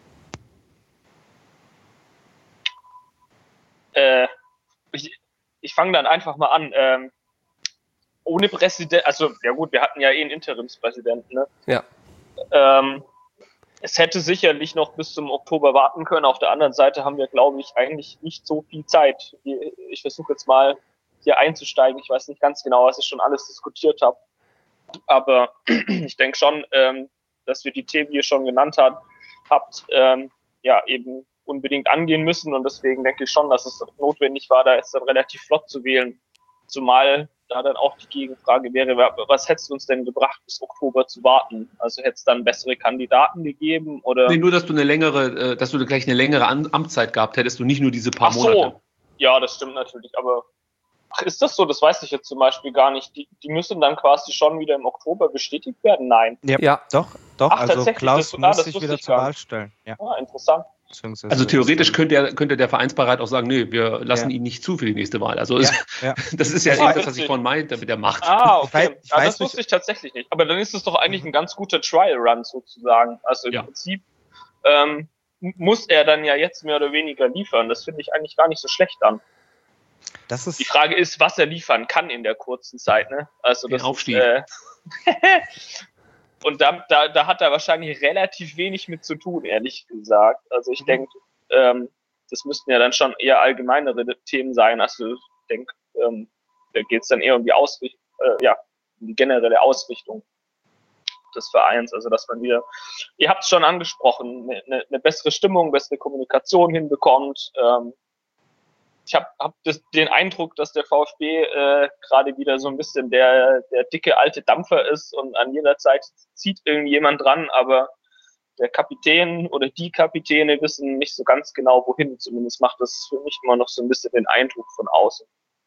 Äh, ich, ich fange dann einfach mal an. Ähm, ohne Präsident, also ja gut, wir hatten ja eh einen Interimspräsidenten, ne? Ja. Ähm, es hätte sicherlich noch bis zum Oktober warten können. Auf der anderen Seite haben wir, glaube ich, eigentlich nicht so viel Zeit. Ich versuche jetzt mal hier einzusteigen. Ich weiß nicht ganz genau, was ich schon alles diskutiert habe. Aber ich denke schon, ähm, dass wir die Themen, die ihr schon genannt habt, habt ähm, ja eben unbedingt angehen müssen. Und deswegen denke ich schon, dass es notwendig war, da jetzt dann relativ flott zu wählen. Zumal da dann auch die Gegenfrage wäre, was hättest du uns denn gebracht, bis Oktober zu warten? Also hätte es dann bessere Kandidaten gegeben? Oder? Nee, nur, dass du eine längere, dass du gleich eine längere Amtszeit gehabt hättest und nicht nur diese paar Ach so. Monate. Ja, das stimmt natürlich, aber ach, ist das so? Das weiß ich jetzt zum Beispiel gar nicht. Die, die müssen dann quasi schon wieder im Oktober bestätigt werden? Nein. Ja, ja. doch, doch. Ach, also Klaus das, muss ah, sich wieder zur Wahl stellen. Ja. Ah, interessant. Also theoretisch könnte der, könnte der Vereinsbeirat auch sagen, nö, wir lassen ja. ihn nicht zu für die nächste Wahl. Also ja, es, ja. das ist ja ah, das, was ich vorhin meinte mit der Macht. Ah, okay. Ich weiß, ich ja, weiß das nicht. wusste ich tatsächlich nicht. Aber dann ist es doch eigentlich ein ganz guter Trial-Run sozusagen. Also im ja. Prinzip ähm, muss er dann ja jetzt mehr oder weniger liefern. Das finde ich eigentlich gar nicht so schlecht an. Das ist die Frage ist, was er liefern kann in der kurzen Zeit. Ne? Also den das Aufstieg. Ist, äh, und da, da, da hat er wahrscheinlich relativ wenig mit zu tun, ehrlich gesagt. Also ich mhm. denke, ähm, das müssten ja dann schon eher allgemeinere Themen sein. Also ich denke, ähm, da geht es dann eher um die Ausrichtung, äh, ja, um die generelle Ausrichtung des Vereins. Also dass man wieder, ihr habt es schon angesprochen, eine, eine bessere Stimmung, bessere Kommunikation hinbekommt. Ähm, ich habe hab den Eindruck, dass der VfB äh, gerade wieder so ein bisschen der, der dicke alte Dampfer ist und an jeder Zeit zieht irgendjemand dran, aber der Kapitän oder die Kapitäne wissen nicht so ganz genau, wohin. Zumindest macht das für mich immer noch so ein bisschen den Eindruck von außen.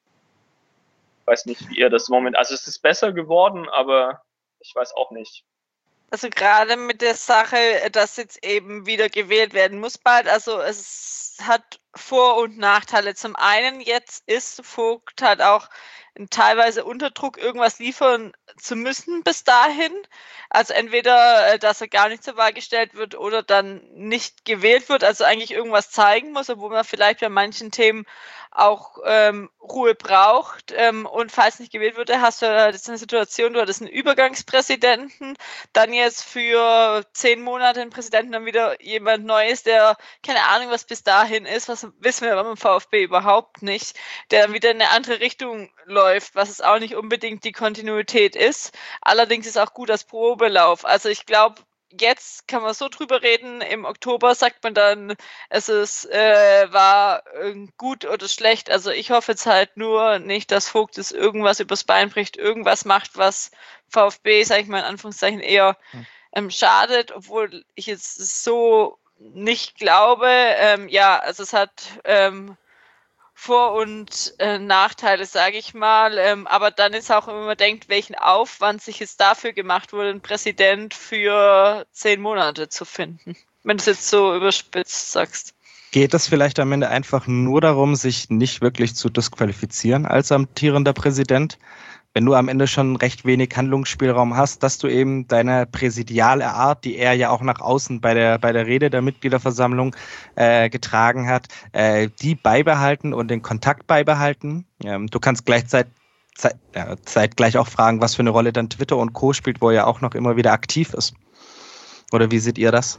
Ich weiß nicht, wie ihr das Moment... Also es ist besser geworden, aber ich weiß auch nicht. Also gerade mit der Sache, dass jetzt eben wieder gewählt werden muss bald, also es hat Vor- und Nachteile. Zum einen jetzt ist Vogt halt auch teilweise unter Druck, irgendwas liefern zu müssen bis dahin. Also entweder, dass er gar nicht zur Wahl gestellt wird oder dann nicht gewählt wird, also eigentlich irgendwas zeigen muss, obwohl man vielleicht bei manchen Themen auch ähm, Ruhe braucht. Ähm, und falls nicht gewählt wird, hast du jetzt eine Situation, du hattest einen Übergangspräsidenten, dann jetzt für zehn Monate einen Präsidenten, dann wieder jemand Neues, der keine Ahnung, was bis dahin ist, was wissen wir beim VfB überhaupt nicht, der dann wieder in eine andere Richtung läuft, was es auch nicht unbedingt die Kontinuität ist. Allerdings ist auch gut als Probelauf. Also ich glaube, jetzt kann man so drüber reden, im Oktober sagt man dann, es ist, äh, war äh, gut oder schlecht. Also ich hoffe jetzt halt nur nicht, dass Vogt es irgendwas übers Bein bricht, irgendwas macht, was VfB, sage ich mal in Anführungszeichen, eher ähm, schadet, obwohl ich jetzt so nicht glaube. Ähm, ja, also es hat ähm, Vor- und äh, Nachteile, sage ich mal. Ähm, aber dann ist auch, wenn man denkt, welchen Aufwand sich jetzt dafür gemacht wurde, einen Präsident für zehn Monate zu finden. Wenn du es jetzt so überspitzt sagst. Geht es vielleicht am Ende einfach nur darum, sich nicht wirklich zu disqualifizieren als amtierender Präsident? Wenn du am Ende schon recht wenig Handlungsspielraum hast, dass du eben deine präsidiale Art, die er ja auch nach außen bei der bei der Rede der Mitgliederversammlung äh, getragen hat, äh, die beibehalten und den Kontakt beibehalten. Ähm, du kannst gleichzeitig Zeit, ja, zeitgleich auch fragen, was für eine Rolle dann Twitter und Co. spielt, wo er ja auch noch immer wieder aktiv ist. Oder wie seht ihr das?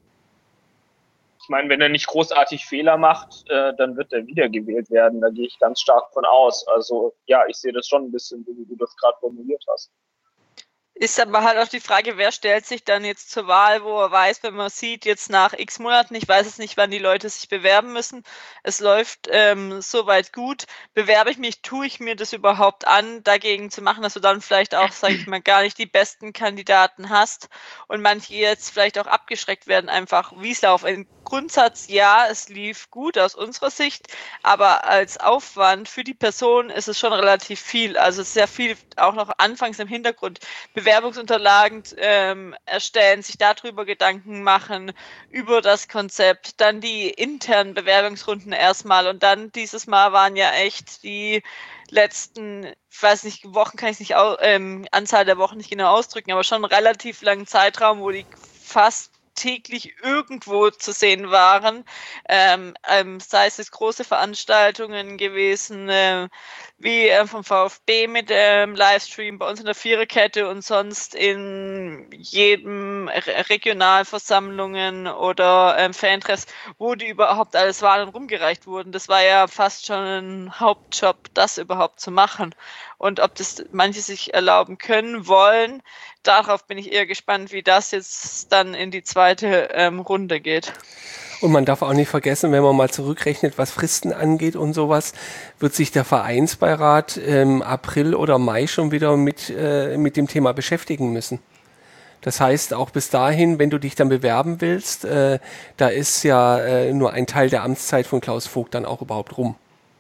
Ich meine, wenn er nicht großartig Fehler macht, äh, dann wird er wiedergewählt werden. Da gehe ich ganz stark von aus. Also ja, ich sehe das schon ein bisschen, wie du das gerade formuliert hast. Ist aber halt auch die Frage, wer stellt sich dann jetzt zur Wahl, wo er weiß, wenn man sieht, jetzt nach x Monaten, ich weiß es nicht, wann die Leute sich bewerben müssen, es läuft ähm, soweit gut, bewerbe ich mich, tue ich mir das überhaupt an, dagegen zu machen, dass du dann vielleicht auch, sage ich mal, gar nicht die besten Kandidaten hast und manche jetzt vielleicht auch abgeschreckt werden, einfach wie es läuft. Im Grundsatz, ja, es lief gut aus unserer Sicht, aber als Aufwand für die Person ist es schon relativ viel, also sehr viel auch noch anfangs im Hintergrund, Bewerbungsunterlagen ähm, erstellen, sich darüber Gedanken machen, über das Konzept, dann die internen Bewerbungsrunden erstmal und dann dieses Mal waren ja echt die letzten, ich weiß nicht, Wochen kann ich nicht, ähm, Anzahl der Wochen nicht genau ausdrücken, aber schon einen relativ langen Zeitraum, wo die fast täglich irgendwo zu sehen waren, ähm, ähm, sei es jetzt große Veranstaltungen gewesen, äh, wie äh, vom VfB mit dem ähm, Livestream bei uns in der Viererkette und sonst in jedem Re- Regionalversammlungen oder ähm, Fantreffs, wo die überhaupt alles waren und rumgereicht wurden. Das war ja fast schon ein Hauptjob, das überhaupt zu machen. Und ob das manche sich erlauben können, wollen, darauf bin ich eher gespannt, wie das jetzt dann in die zweite ähm, Runde geht. Und man darf auch nicht vergessen, wenn man mal zurückrechnet, was Fristen angeht und sowas, wird sich der Vereinsbeirat im April oder Mai schon wieder mit, äh, mit dem Thema beschäftigen müssen. Das heißt, auch bis dahin, wenn du dich dann bewerben willst, äh, da ist ja äh, nur ein Teil der Amtszeit von Klaus Vogt dann auch überhaupt rum.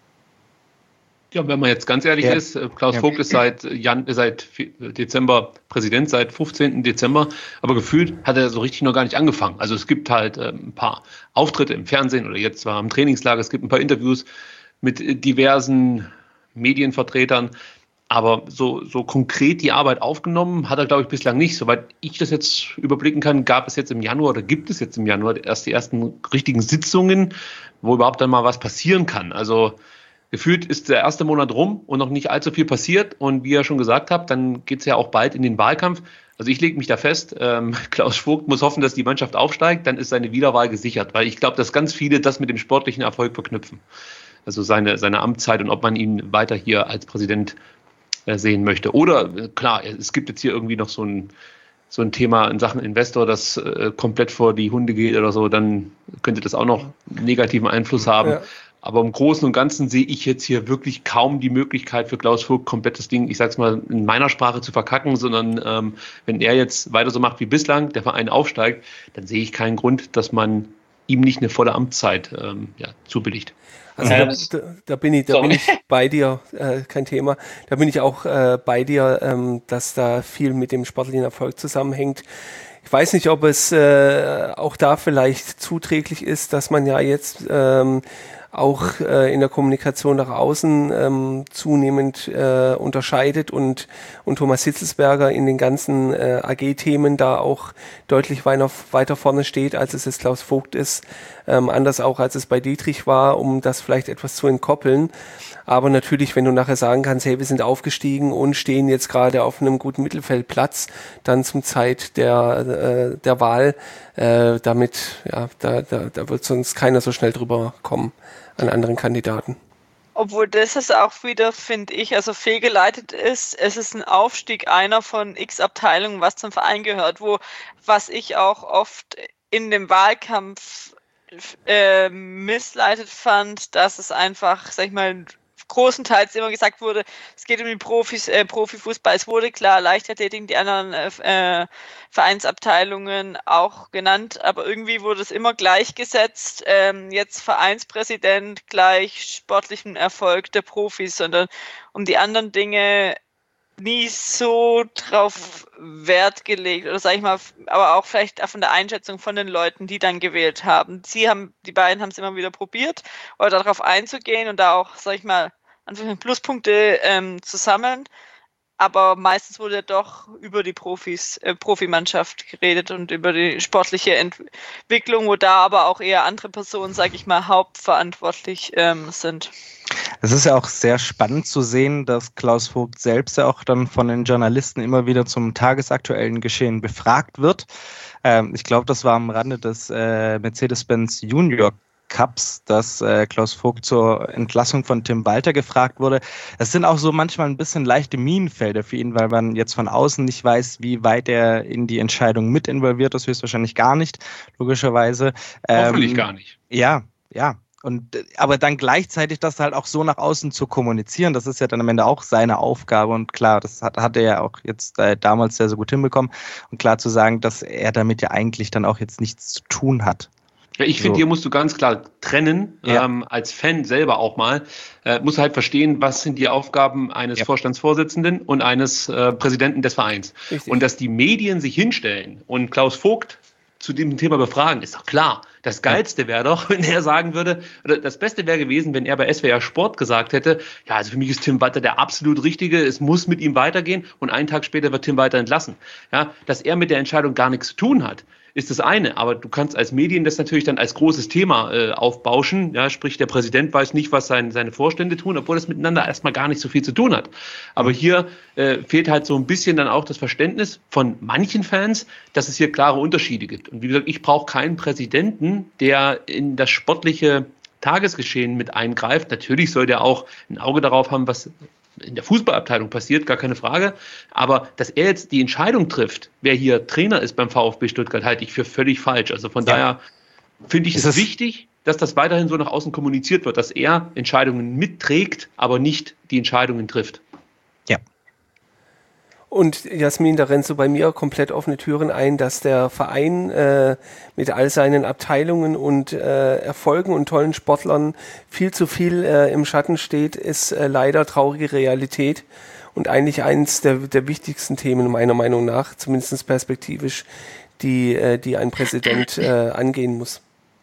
Ja, wenn man jetzt ganz ehrlich ja. ist, Klaus Vogt ist seit, Jan, seit Dezember Präsident, seit fünfzehnten Dezember, aber gefühlt hat er so richtig noch gar nicht angefangen. Also es gibt halt äh, ein paar Auftritte im Fernsehen oder jetzt zwar im Trainingslager, es gibt ein paar Interviews mit diversen Medienvertretern, aber so, so konkret die Arbeit aufgenommen hat er, glaube ich, bislang nicht. Soweit ich das jetzt überblicken kann, gab es jetzt im Januar oder gibt es jetzt im Januar erst die ersten richtigen Sitzungen, wo überhaupt dann mal was passieren kann. Also gefühlt ist der erste Monat rum und noch nicht allzu viel passiert. Und wie ihr schon gesagt habt, dann geht es ja auch bald in den Wahlkampf. Also ich lege mich da fest, ähm, Klaus Vogt muss hoffen, dass die Mannschaft aufsteigt, dann ist seine Wiederwahl gesichert. Weil ich glaube, dass ganz viele das mit dem sportlichen Erfolg verknüpfen. Also seine, seine Amtszeit und ob man ihn weiter hier als Präsident äh, sehen möchte. Oder, äh, klar, es gibt jetzt hier irgendwie noch so ein, so ein Thema in Sachen Investor, das äh, komplett vor die Hunde geht oder so, dann könnte das auch noch negativen Einfluss haben. Ja. Aber im Großen und Ganzen sehe ich jetzt hier wirklich kaum die Möglichkeit für Klaus Vogt, komplett das Ding, ich sag's mal, in meiner Sprache zu verkacken, sondern ähm, wenn er jetzt weiter so macht wie bislang, der Verein aufsteigt, dann sehe ich keinen Grund, dass man ihm nicht eine volle Amtszeit ähm, ja, zubilligt. Also da, da, da, bin ich, da bin ich bei dir, äh, kein Thema, da bin ich auch äh, bei dir, ähm, dass da viel mit dem sportlichen Erfolg zusammenhängt. Ich weiß nicht, ob es äh, auch da vielleicht zuträglich ist, dass man ja jetzt ähm, auch äh, in der Kommunikation nach außen ähm, zunehmend äh, unterscheidet und, und Thomas Hitzelsberger in den ganzen äh, A G-Themen da auch deutlich weiter, weiter vorne steht, als es jetzt Klaus Vogt ist, ähm, anders auch als es bei Dietrich war, um das vielleicht etwas zu entkoppeln. Aber natürlich, wenn du nachher sagen kannst, hey, wir sind aufgestiegen und stehen jetzt gerade auf einem guten Mittelfeldplatz, dann zum Zeit der, äh, der Wahl, äh, damit, ja, da, da, da wird sonst keiner so schnell drüber kommen an anderen Kandidaten. Obwohl das ist auch wieder, finde ich, also fehlgeleitet ist. Es ist ein Aufstieg einer von x Abteilungen, was zum Verein gehört, wo, was ich auch oft in dem Wahlkampf äh, missleitet fand, dass es einfach, sag ich mal, großenteils immer gesagt wurde, es geht um den Profis, äh, Profifußball. Es wurde klar Leichtathletik, die anderen äh, Vereinsabteilungen auch genannt, aber irgendwie wurde es immer gleichgesetzt. Ähm, jetzt Vereinspräsident gleich sportlichen Erfolg der Profis, sondern um die anderen Dinge nie so drauf Wert gelegt oder sag ich mal, aber auch vielleicht von der Einschätzung von den Leuten, die dann gewählt haben. Sie haben, die beiden haben es immer wieder probiert, oder darauf einzugehen und da auch, sag ich mal, Pluspunkte ähm, zu sammeln, aber meistens wurde doch über die Profis, äh, Profimannschaft geredet und über die sportliche Entwicklung, wo da aber auch eher andere Personen, sage ich mal, hauptverantwortlich ähm, sind. Es ist ja auch sehr spannend zu sehen, dass Klaus Vogt selbst ja auch dann von den Journalisten immer wieder zum tagesaktuellen Geschehen befragt wird. Ähm, ich glaube, das war am Rande des äh, Mercedes-Benz Junior Cups, dass äh, Klaus Vogt zur Entlassung von Tim Walter gefragt wurde. Das sind auch so manchmal ein bisschen leichte Minenfelder für ihn, weil man jetzt von außen nicht weiß, wie weit er in die Entscheidung mit involviert ist, höchstwahrscheinlich gar nicht, logischerweise. Hoffentlich ähm, gar nicht. Ja, ja. Und, aber dann gleichzeitig das halt auch so nach außen zu kommunizieren, das ist ja dann am Ende auch seine Aufgabe. Und klar, das hat, hat er ja auch jetzt äh, damals sehr, sehr gut hinbekommen. Und klar zu sagen, dass er damit ja eigentlich dann auch jetzt nichts zu tun hat. Ja, ich finde, so. Hier musst du ganz klar trennen, ja. ähm, als Fan selber auch mal, äh, musst du halt verstehen, was sind die Aufgaben eines ja. Vorstandsvorsitzenden und eines äh, Präsidenten des Vereins. Richtig. Und dass die Medien sich hinstellen und Klaus Vogt zu dem Thema befragen, ist doch klar. Das Geilste wäre doch, wenn er sagen würde, oder das Beste wäre gewesen, wenn er bei S W R Sport gesagt hätte, ja, also für mich ist Tim Walter der absolut Richtige, es muss mit ihm weitergehen und einen Tag später wird Tim Walter entlassen. Ja, dass er mit der Entscheidung gar nichts zu tun hat, ist das eine. Aber du kannst als Medien das natürlich dann als großes Thema äh, aufbauschen. Ja, sprich, der Präsident weiß nicht, was sein, seine Vorstände tun, obwohl das miteinander erstmal gar nicht so viel zu tun hat. Aber hier äh, fehlt halt so ein bisschen dann auch das Verständnis von manchen Fans, dass es hier klare Unterschiede gibt. Und wie gesagt, ich brauche keinen Präsidenten, der in das sportliche Tagesgeschehen mit eingreift. Natürlich soll der auch ein Auge darauf haben, was in der Fußballabteilung passiert, gar keine Frage. Aber dass er jetzt die Entscheidung trifft, wer hier Trainer ist beim VfB Stuttgart, halte ich für völlig falsch. Also von ja. daher finde ich ist es wichtig, dass das weiterhin so nach außen kommuniziert wird, dass er Entscheidungen mitträgt, aber nicht die Entscheidungen trifft. Ja. Und Jasmin, da rennst du bei mir komplett offene Türen ein, dass der Verein äh, mit all seinen Abteilungen und äh, Erfolgen und tollen Sportlern viel zu viel äh, im Schatten steht, ist äh, leider traurige Realität und eigentlich eines der, der wichtigsten Themen meiner Meinung nach, zumindest perspektivisch, die, äh, die ein Präsident äh, angehen muss.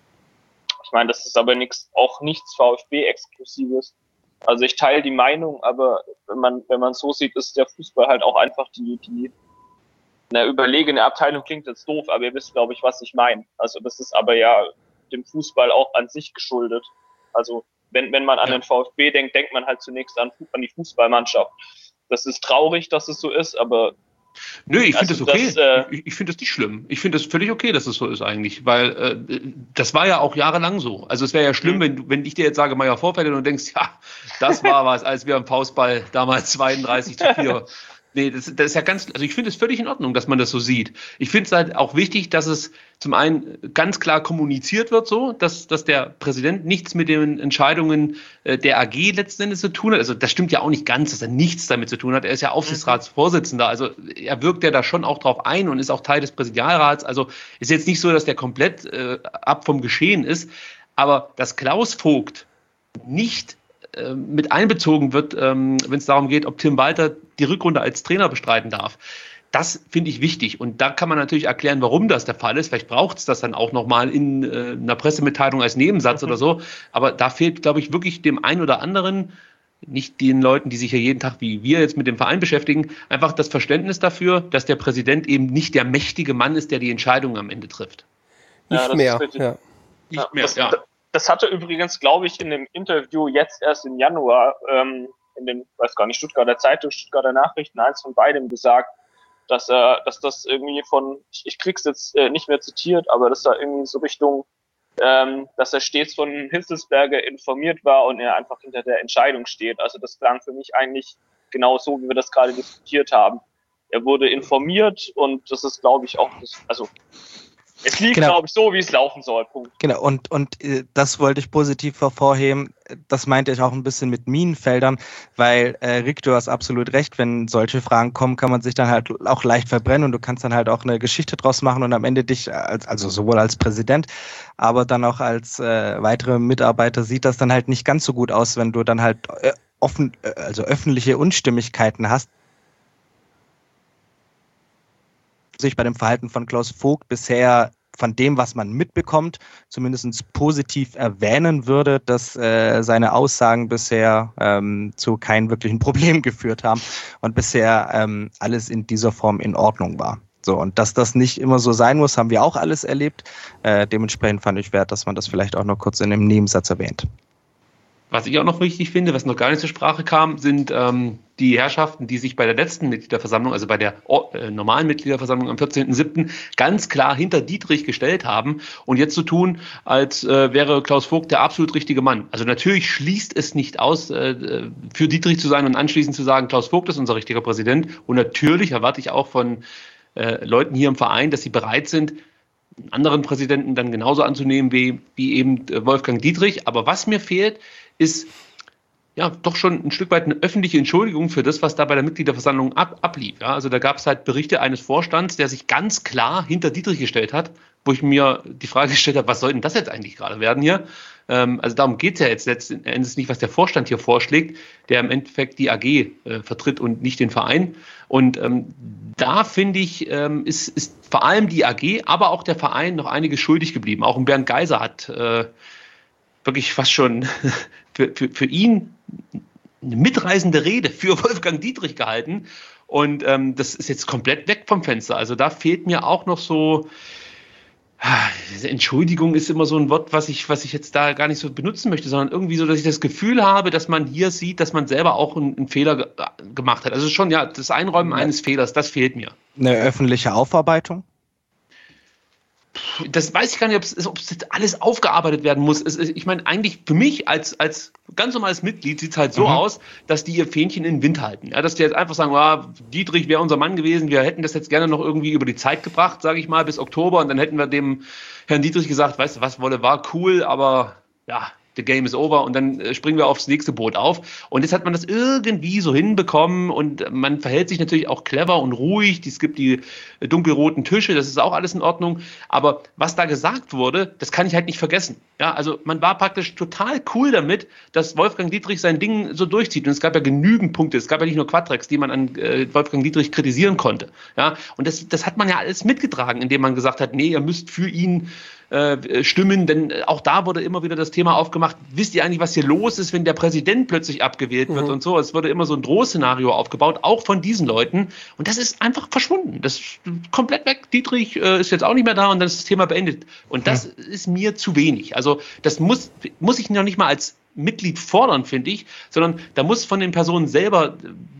Ich meine, das ist aber nichts, auch nichts VfB-Exklusives. Also ich teile die Meinung, aber wenn man wenn man so sieht, ist der Fußball halt auch einfach die die eine überlegene Abteilung. Klingt jetzt doof, aber ihr wisst, glaube ich, was ich meine. Also das ist aber ja dem Fußball auch an sich geschuldet. Also wenn wenn man an den VfB denkt, denkt man halt zunächst an, an die Fußballmannschaft. Das ist traurig, dass es so ist, aber Nö, ich finde also das okay. Das, äh, ich ich finde das nicht schlimm. Ich finde das völlig okay, dass es so ist eigentlich, weil äh, das war ja auch jahrelang so. Also es wäre ja schlimm, mhm. wenn, du, wenn ich dir jetzt sage, Meier Vorfälle, und du denkst, ja, das war was, als wir am Faustball damals zweiunddreißig zu vier. Nee, das, das ist ja ganz, also ich finde es völlig in Ordnung, dass man das so sieht. Ich finde es halt auch wichtig, dass es zum einen ganz klar kommuniziert wird, so, dass, dass der Präsident nichts mit den Entscheidungen äh, der A G letzten Endes zu tun hat. Also das stimmt ja auch nicht ganz, dass er nichts damit zu tun hat. Er ist ja Aufsichtsratsvorsitzender, also er wirkt ja da schon auch drauf ein und ist auch Teil des Präsidialrats. Also ist jetzt nicht so, dass der komplett äh, ab vom Geschehen ist, aber dass Klaus Vogt nicht mit einbezogen wird, ähm, wenn es darum geht, ob Tim Walter die Rückrunde als Trainer bestreiten darf. Das finde ich wichtig. Und da kann man natürlich erklären, warum das der Fall ist. Vielleicht braucht es das dann auch nochmal in äh, einer Pressemitteilung als Nebensatz mhm. oder so. Aber da fehlt, glaube ich, wirklich dem einen oder anderen, nicht den Leuten, die sich ja jeden Tag wie wir jetzt mit dem Verein beschäftigen, einfach das Verständnis dafür, dass der Präsident eben nicht der mächtige Mann ist, der die Entscheidungen am Ende trifft. Nicht ja, mehr. Ja. Nicht mehr, ja. Das hatte übrigens, glaube ich, in dem Interview jetzt erst im Januar ähm, in den, weiß gar nicht, Stuttgarter Zeitung, Stuttgarter Nachrichten, eins von beidem gesagt, dass er, dass das irgendwie von, ich, ich krieg's jetzt äh, nicht mehr zitiert, aber dass da irgendwie so Richtung, ähm, dass er stets von Hitzelsberger informiert war und er einfach hinter der Entscheidung steht. Also das klang für mich eigentlich genau so, wie wir das gerade diskutiert haben. Er wurde informiert und das ist, glaube ich, auch, das, also es liegt, genau. glaube ich, so, wie es laufen soll. Punkt. Genau, und, und äh, das wollte ich positiv hervorheben. Das meinte ich auch ein bisschen mit Minenfeldern, weil äh, Rick, du hast absolut recht, wenn solche Fragen kommen, kann man sich dann halt auch leicht verbrennen und du kannst dann halt auch eine Geschichte draus machen und am Ende dich, als, also sowohl als Präsident, aber dann auch als äh, weitere Mitarbeiter sieht das dann halt nicht ganz so gut aus, wenn du dann halt äh, offen, äh, also öffentliche Unstimmigkeiten hast. Sich bei dem Verhalten von Klaus Vogt bisher von dem, was man mitbekommt, zumindest positiv erwähnen würde, dass äh, seine Aussagen bisher ähm, zu keinem wirklichen Problem geführt haben und bisher ähm, alles in dieser Form in Ordnung war. So, und dass das nicht immer so sein muss, haben wir auch alles erlebt. Äh, dementsprechend fand ich wert, dass man das vielleicht auch noch kurz in einem Nebensatz erwähnt. Was ich auch noch wichtig finde, was noch gar nicht zur Sprache kam, sind ähm, die Herrschaften, die sich bei der letzten Mitgliederversammlung, also bei der äh, normalen Mitgliederversammlung am vierzehnten siebten ganz klar hinter Dietrich gestellt haben und jetzt so tun, als äh, wäre Klaus Vogt der absolut richtige Mann. Also natürlich schließt es nicht aus, äh, für Dietrich zu sein und anschließend zu sagen, Klaus Vogt ist unser richtiger Präsident. Und natürlich erwarte ich auch von äh, Leuten hier im Verein, dass sie bereit sind, einen anderen Präsidenten dann genauso anzunehmen wie, wie eben Wolfgang Dietrich. Aber was mir fehlt, ist ja doch schon ein Stück weit eine öffentliche Entschuldigung für das, was da bei der Mitgliederversammlung ab, ablief. Ja, also da gab es halt Berichte eines Vorstands, der sich ganz klar hinter Dietrich gestellt hat, wo ich mir die Frage gestellt habe, was soll denn das jetzt eigentlich gerade werden hier? Ähm, also darum geht es ja jetzt letzten Endes nicht, was der Vorstand hier vorschlägt, der im Endeffekt die A G äh, vertritt und nicht den Verein. Und ähm, da finde ich, ähm, ist, ist vor allem die A G, aber auch der Verein noch einiges schuldig geblieben. Auch ein Bernd Geiser hat äh, wirklich fast schon für, für, für ihn eine mitreißende Rede für Wolfgang Dietrich gehalten. Und ähm, das ist jetzt komplett weg vom Fenster. Also da fehlt mir auch noch so, Entschuldigung ist immer so ein Wort, was ich, was ich jetzt da gar nicht so benutzen möchte, sondern irgendwie so, dass ich das Gefühl habe, dass man hier sieht, dass man selber auch einen, einen Fehler ge gemacht hat. Also schon, ja, das Einräumen ja. eines Fehlers, das fehlt mir. Eine öffentliche Aufarbeitung? Das weiß ich gar nicht, ob es, ob es alles aufgearbeitet werden muss. Es, ich meine, eigentlich für mich als, als ganz normales Mitglied sieht es halt so mhm. aus, dass die ihr Fähnchen in den Wind halten. Ja, dass die jetzt einfach sagen, oh, Dietrich wäre unser Mann gewesen, wir hätten das jetzt gerne noch irgendwie über die Zeit gebracht, sage ich mal, bis Oktober. Und dann hätten wir dem Herrn Dietrich gesagt, weißt du was, Wolle war cool, aber ja, the game is over und dann äh, springen wir aufs nächste Boot auf. Und jetzt hat man das irgendwie so hinbekommen und man verhält sich natürlich auch clever und ruhig. Es gibt die äh, dunkelroten Tische, das ist auch alles in Ordnung. Aber was da gesagt wurde, das kann ich halt nicht vergessen. Ja, also man war praktisch total cool damit, dass Wolfgang Dietrich sein Ding so durchzieht. Und es gab ja genügend Punkte. Es gab ja nicht nur Quadrex, die man an äh, Wolfgang Dietrich kritisieren konnte. Ja, und das, das hat man ja alles mitgetragen, indem man gesagt hat, nee, ihr müsst für ihn Äh, stimmen, denn auch da wurde immer wieder das Thema aufgemacht, wisst ihr eigentlich, was hier los ist, wenn der Präsident plötzlich abgewählt wird mhm. und so. Es wurde immer so ein Drohszenario aufgebaut, auch von diesen Leuten und das ist einfach verschwunden. Das ist komplett weg. Dietrich äh, ist jetzt auch nicht mehr da und dann ist das Thema beendet. Und das mhm. ist mir zu wenig. Also das muss, muss ich noch nicht mal als Mitglied fordern, finde ich, sondern da muss von den Personen selber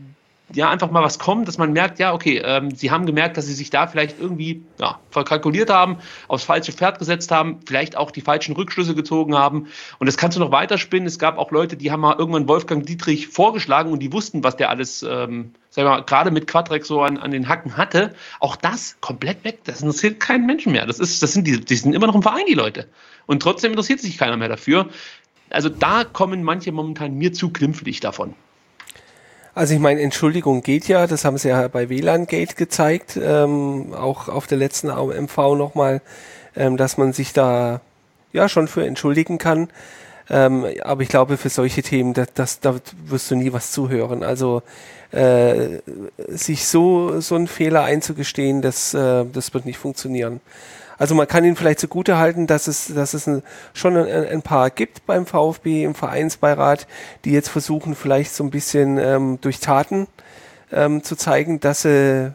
ja einfach mal was kommen, dass man merkt, ja, okay, ähm, sie haben gemerkt, dass sie sich da vielleicht irgendwie ja, verkalkuliert haben, aufs falsche Pferd gesetzt haben, vielleicht auch die falschen Rückschlüsse gezogen haben. Und das kannst du noch weiterspinnen. Es gab auch Leute, die haben mal irgendwann Wolfgang Dietrich vorgeschlagen und die wussten, was der alles, ähm, sagen wir mal, gerade mit Quadrex so an, an den Hacken hatte. Auch das komplett weg. Das interessiert keinen Menschen mehr. Das ist, das sind die, die sind immer noch im Verein, die Leute. Und trotzdem interessiert sich keiner mehr dafür. Also da kommen manche momentan mir zu glimpflich davon. Also ich meine, Entschuldigung geht ja, das haben sie ja bei W L A N Gate gezeigt, ähm, auch auf der letzten A O M V nochmal, ähm, dass man sich da ja schon für entschuldigen kann. Ähm, aber ich glaube, für solche Themen, das, das, da wirst du nie was zuhören. Also äh, sich so so einen Fehler einzugestehen, das, äh, das wird nicht funktionieren. Also man kann ihn vielleicht zugute halten, dass es, dass es ein, schon ein, ein paar gibt beim VfB im Vereinsbeirat, die jetzt versuchen, vielleicht so ein bisschen ähm, durch Taten ähm, zu zeigen, dass sie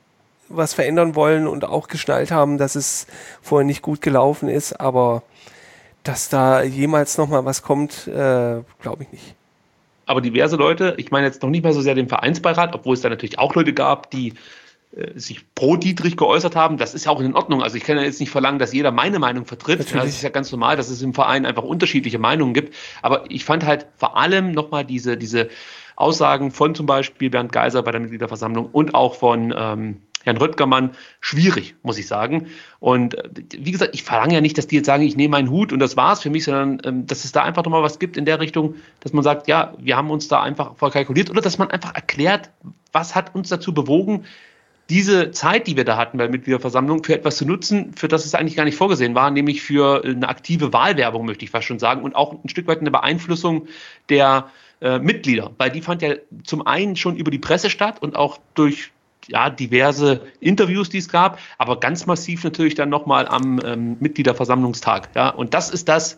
was verändern wollen und auch geschnallt haben, dass es vorher nicht gut gelaufen ist. Aber dass da jemals nochmal was kommt, äh, glaube ich nicht. Aber diverse Leute, ich meine jetzt noch nicht mal so sehr den Vereinsbeirat, obwohl es da natürlich auch Leute gab, die sich pro Dietrich geäußert haben, das ist ja auch in Ordnung. Also ich kann ja jetzt nicht verlangen, dass jeder meine Meinung vertritt. Ja, das ist ja ganz normal, dass es im Verein einfach unterschiedliche Meinungen gibt. Aber ich fand halt vor allem nochmal diese, diese Aussagen von zum Beispiel Bernd Geiser bei der Mitgliederversammlung und auch von ähm, Herrn Röttgermann schwierig, muss ich sagen. Und äh, wie gesagt, ich verlange ja nicht, dass die jetzt sagen, ich nehme meinen Hut und das war's für mich, sondern ähm, dass es da einfach nochmal was gibt in der Richtung, dass man sagt, ja, wir haben uns da einfach verkalkuliert oder dass man einfach erklärt, was hat uns dazu bewogen, diese Zeit, die wir da hatten bei der Mitgliederversammlung, für etwas zu nutzen, für das es eigentlich gar nicht vorgesehen war, nämlich für eine aktive Wahlwerbung, möchte ich fast schon sagen, und auch ein Stück weit eine Beeinflussung der äh, Mitglieder, weil die fand ja zum einen schon über die Presse statt und auch durch ja, diverse Interviews, die es gab, aber ganz massiv natürlich dann nochmal am ähm, Mitgliederversammlungstag. Ja? Und das ist das,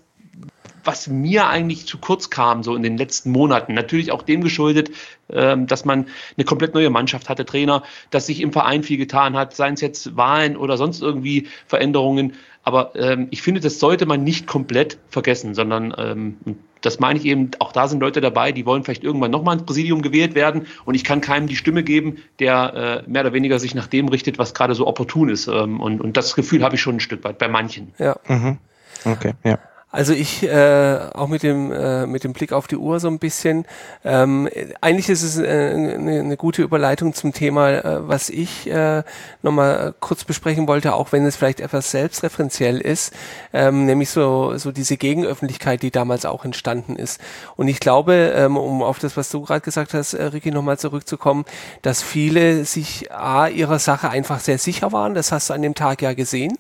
was mir eigentlich zu kurz kam, so in den letzten Monaten. Natürlich auch dem geschuldet, ähm, dass man eine komplett neue Mannschaft hatte, Trainer, dass sich im Verein viel getan hat, seien es jetzt Wahlen oder sonst irgendwie Veränderungen. Aber ähm, ich finde, das sollte man nicht komplett vergessen, sondern ähm, das meine ich eben, auch da sind Leute dabei, die wollen vielleicht irgendwann nochmal ins Präsidium gewählt werden und ich kann keinem die Stimme geben, der äh, mehr oder weniger sich nach dem richtet, was gerade so opportun ist. Ähm, und, und das Gefühl habe ich schon ein Stück weit bei manchen. Ja. Mhm. Okay, ja. Also ich, äh, auch mit dem äh, mit dem Blick auf die Uhr so ein bisschen, ähm, eigentlich ist es äh, eine, eine gute Überleitung zum Thema, äh, was ich äh, nochmal kurz besprechen wollte, auch wenn es vielleicht etwas selbstreferenziell ist, ähm, nämlich so so diese Gegenöffentlichkeit, die damals auch entstanden ist. Und ich glaube, ähm, um auf das, was du gerade gesagt hast, äh, Ricky, nochmal zurückzukommen, dass viele sich A, ihrer Sache einfach sehr sicher waren, das hast du an dem Tag ja gesehen.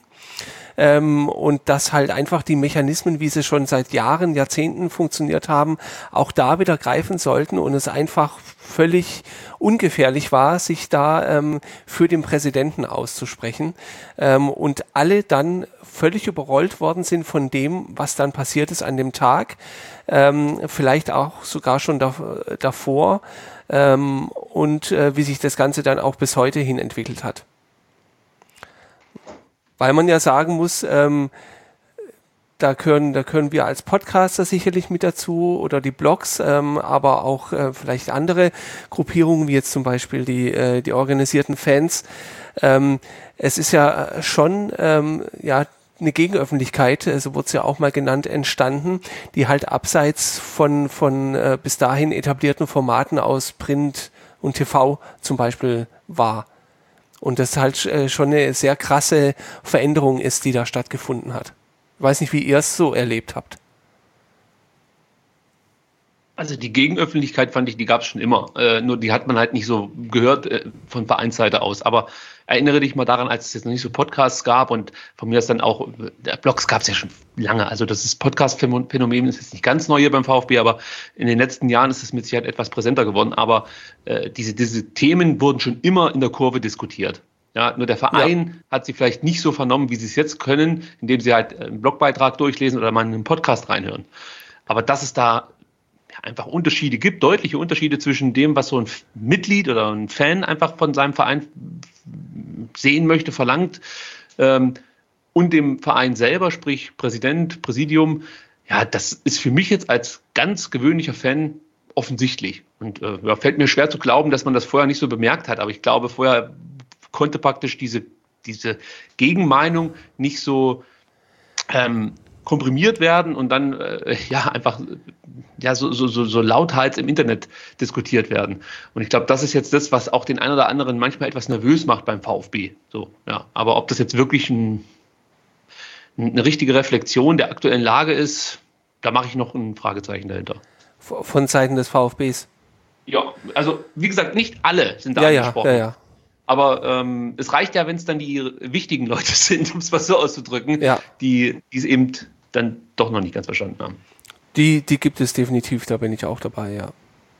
Ähm, und dass halt einfach die Mechanismen, wie sie schon seit Jahren, Jahrzehnten funktioniert haben, auch da wieder greifen sollten und es einfach völlig ungefährlich war, sich da ähm, für den Präsidenten auszusprechen ähm, und alle dann völlig überrollt worden sind von dem, was dann passiert ist an dem Tag, ähm, vielleicht auch sogar schon da, davor ähm, und äh, wie sich das Ganze dann auch bis heute hin entwickelt hat. weil man ja sagen muss, ähm, da können, da können wir als Podcaster sicherlich mit dazu oder die Blogs, ähm, aber auch äh, vielleicht andere Gruppierungen, wie jetzt zum Beispiel die, äh, die organisierten Fans. Ähm, es ist ja schon, ähm, ja, eine Gegenöffentlichkeit, so wurde es ja auch mal genannt, entstanden, die halt abseits von, von äh, bis dahin etablierten Formaten aus Print und T V zum Beispiel war. Und das halt äh, schon eine sehr krasse Veränderung ist, die da stattgefunden hat. Ich weiß nicht, wie ihr es so erlebt habt. Also die Gegenöffentlichkeit fand ich, die gab es schon immer. Äh, nur die hat man halt nicht so gehört äh, von Vereinsseite aus. Aber erinnere dich mal daran, als es jetzt noch nicht so Podcasts gab und von mir ist dann auch, der Blogs gab es ja schon lange. Also das ist Podcast-Phänomen, ist jetzt nicht ganz neu hier beim VfB, aber in den letzten Jahren ist es mit Sicherheit etwas präsenter geworden. Aber äh, diese, diese Themen wurden schon immer in der Kurve diskutiert. Ja, nur der Verein ja. hat sie vielleicht nicht so vernommen, wie sie es jetzt können, indem sie halt einen Blogbeitrag durchlesen oder mal in einen Podcast reinhören. Aber dass es da einfach Unterschiede gibt, deutliche Unterschiede zwischen dem, was so ein Mitglied oder ein Fan einfach von seinem Verein sehen möchte, verlangt, ähm, und dem Verein selber, sprich Präsident, Präsidium, ja, das ist für mich jetzt als ganz gewöhnlicher Fan offensichtlich. Und äh, ja, fällt mir schwer zu glauben, dass man das vorher nicht so bemerkt hat, aber ich glaube, vorher konnte praktisch diese, diese Gegenmeinung nicht so ähm, komprimiert werden und dann äh, ja einfach ja, so, so, so, so lauthals im Internet diskutiert werden. Und ich glaube, das ist jetzt das, was auch den einen oder anderen manchmal etwas nervös macht beim VfB. So, ja. Aber ob das jetzt wirklich ein, eine richtige Reflexion der aktuellen Lage ist, da mache ich noch ein Fragezeichen dahinter. Von Seiten des VfBs? Ja, also wie gesagt, nicht alle sind da ja, angesprochen. Ja, ja, ja. Aber ähm, es reicht ja, wenn es dann die wichtigen Leute sind, um es mal so auszudrücken, ja. die es eben dann doch noch nicht ganz verstanden haben. Die, die gibt es definitiv, da bin ich auch dabei, ja.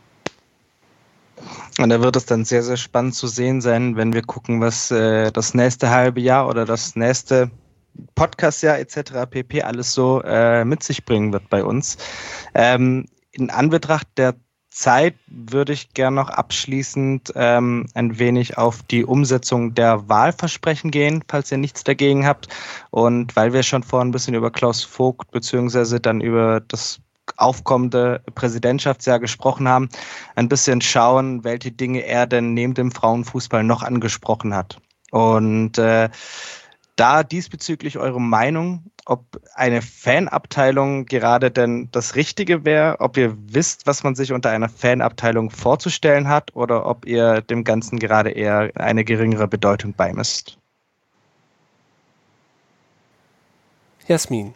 Und da wird es dann sehr, sehr spannend zu sehen sein, wenn wir gucken, was äh, das nächste halbe Jahr oder das nächste Podcastjahr et cetera pp. Alles so äh, mit sich bringen wird bei uns. Ähm, in Anbetracht der Zeit würde ich gern noch abschließend ähm, ein wenig auf die Umsetzung der Wahlversprechen gehen, falls ihr nichts dagegen habt. Und weil wir schon vorhin ein bisschen über Klaus Vogt beziehungsweise dann über das aufkommende Präsidentschaftsjahr gesprochen haben, ein bisschen schauen, welche Dinge er denn neben dem Frauenfußball noch angesprochen hat. Und äh, da diesbezüglich eure Meinung, ob eine Fanabteilung gerade denn das Richtige wäre, ob ihr wisst, was man sich unter einer Fanabteilung vorzustellen hat oder ob ihr dem Ganzen gerade eher eine geringere Bedeutung beimisst. Jasmin.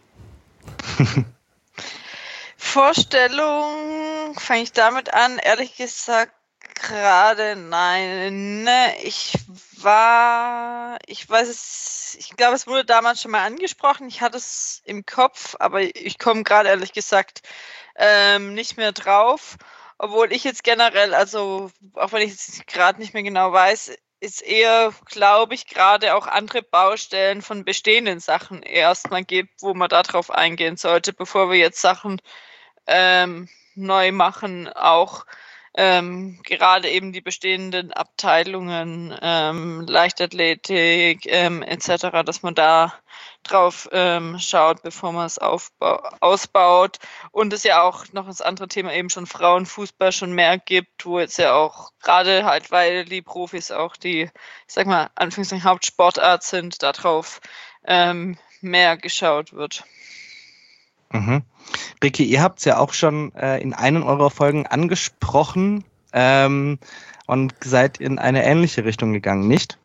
Vorstellung, fange ich damit an, ehrlich gesagt, gerade nein. Ich war, ich weiß es, ich glaube, es wurde damals schon mal angesprochen, ich hatte es im Kopf, aber ich komme gerade ehrlich gesagt ähm, nicht mehr drauf, obwohl ich jetzt generell, also auch wenn ich es gerade nicht mehr genau weiß, ist eher, glaube ich, gerade auch andere Baustellen von bestehenden Sachen erstmal gibt, wo man darauf eingehen sollte, bevor wir jetzt Sachen ähm, neu machen, auch ähm, gerade eben die bestehenden Abteilungen, ähm, Leichtathletik ähm, et cetera, dass man da drauf ähm, schaut, bevor man es aufbau- ausbaut. Und es ja auch noch das andere Thema eben schon Frauenfußball schon mehr gibt, wo jetzt ja auch gerade halt, weil die Profis auch die, ich sag mal, Anführungszeichen Hauptsportart sind, darauf ähm, mehr geschaut wird. Mhm. Ricky, ihr habt es ja auch schon äh, in einer eurer Folgen angesprochen ähm, und seid in eine ähnliche Richtung gegangen, nicht?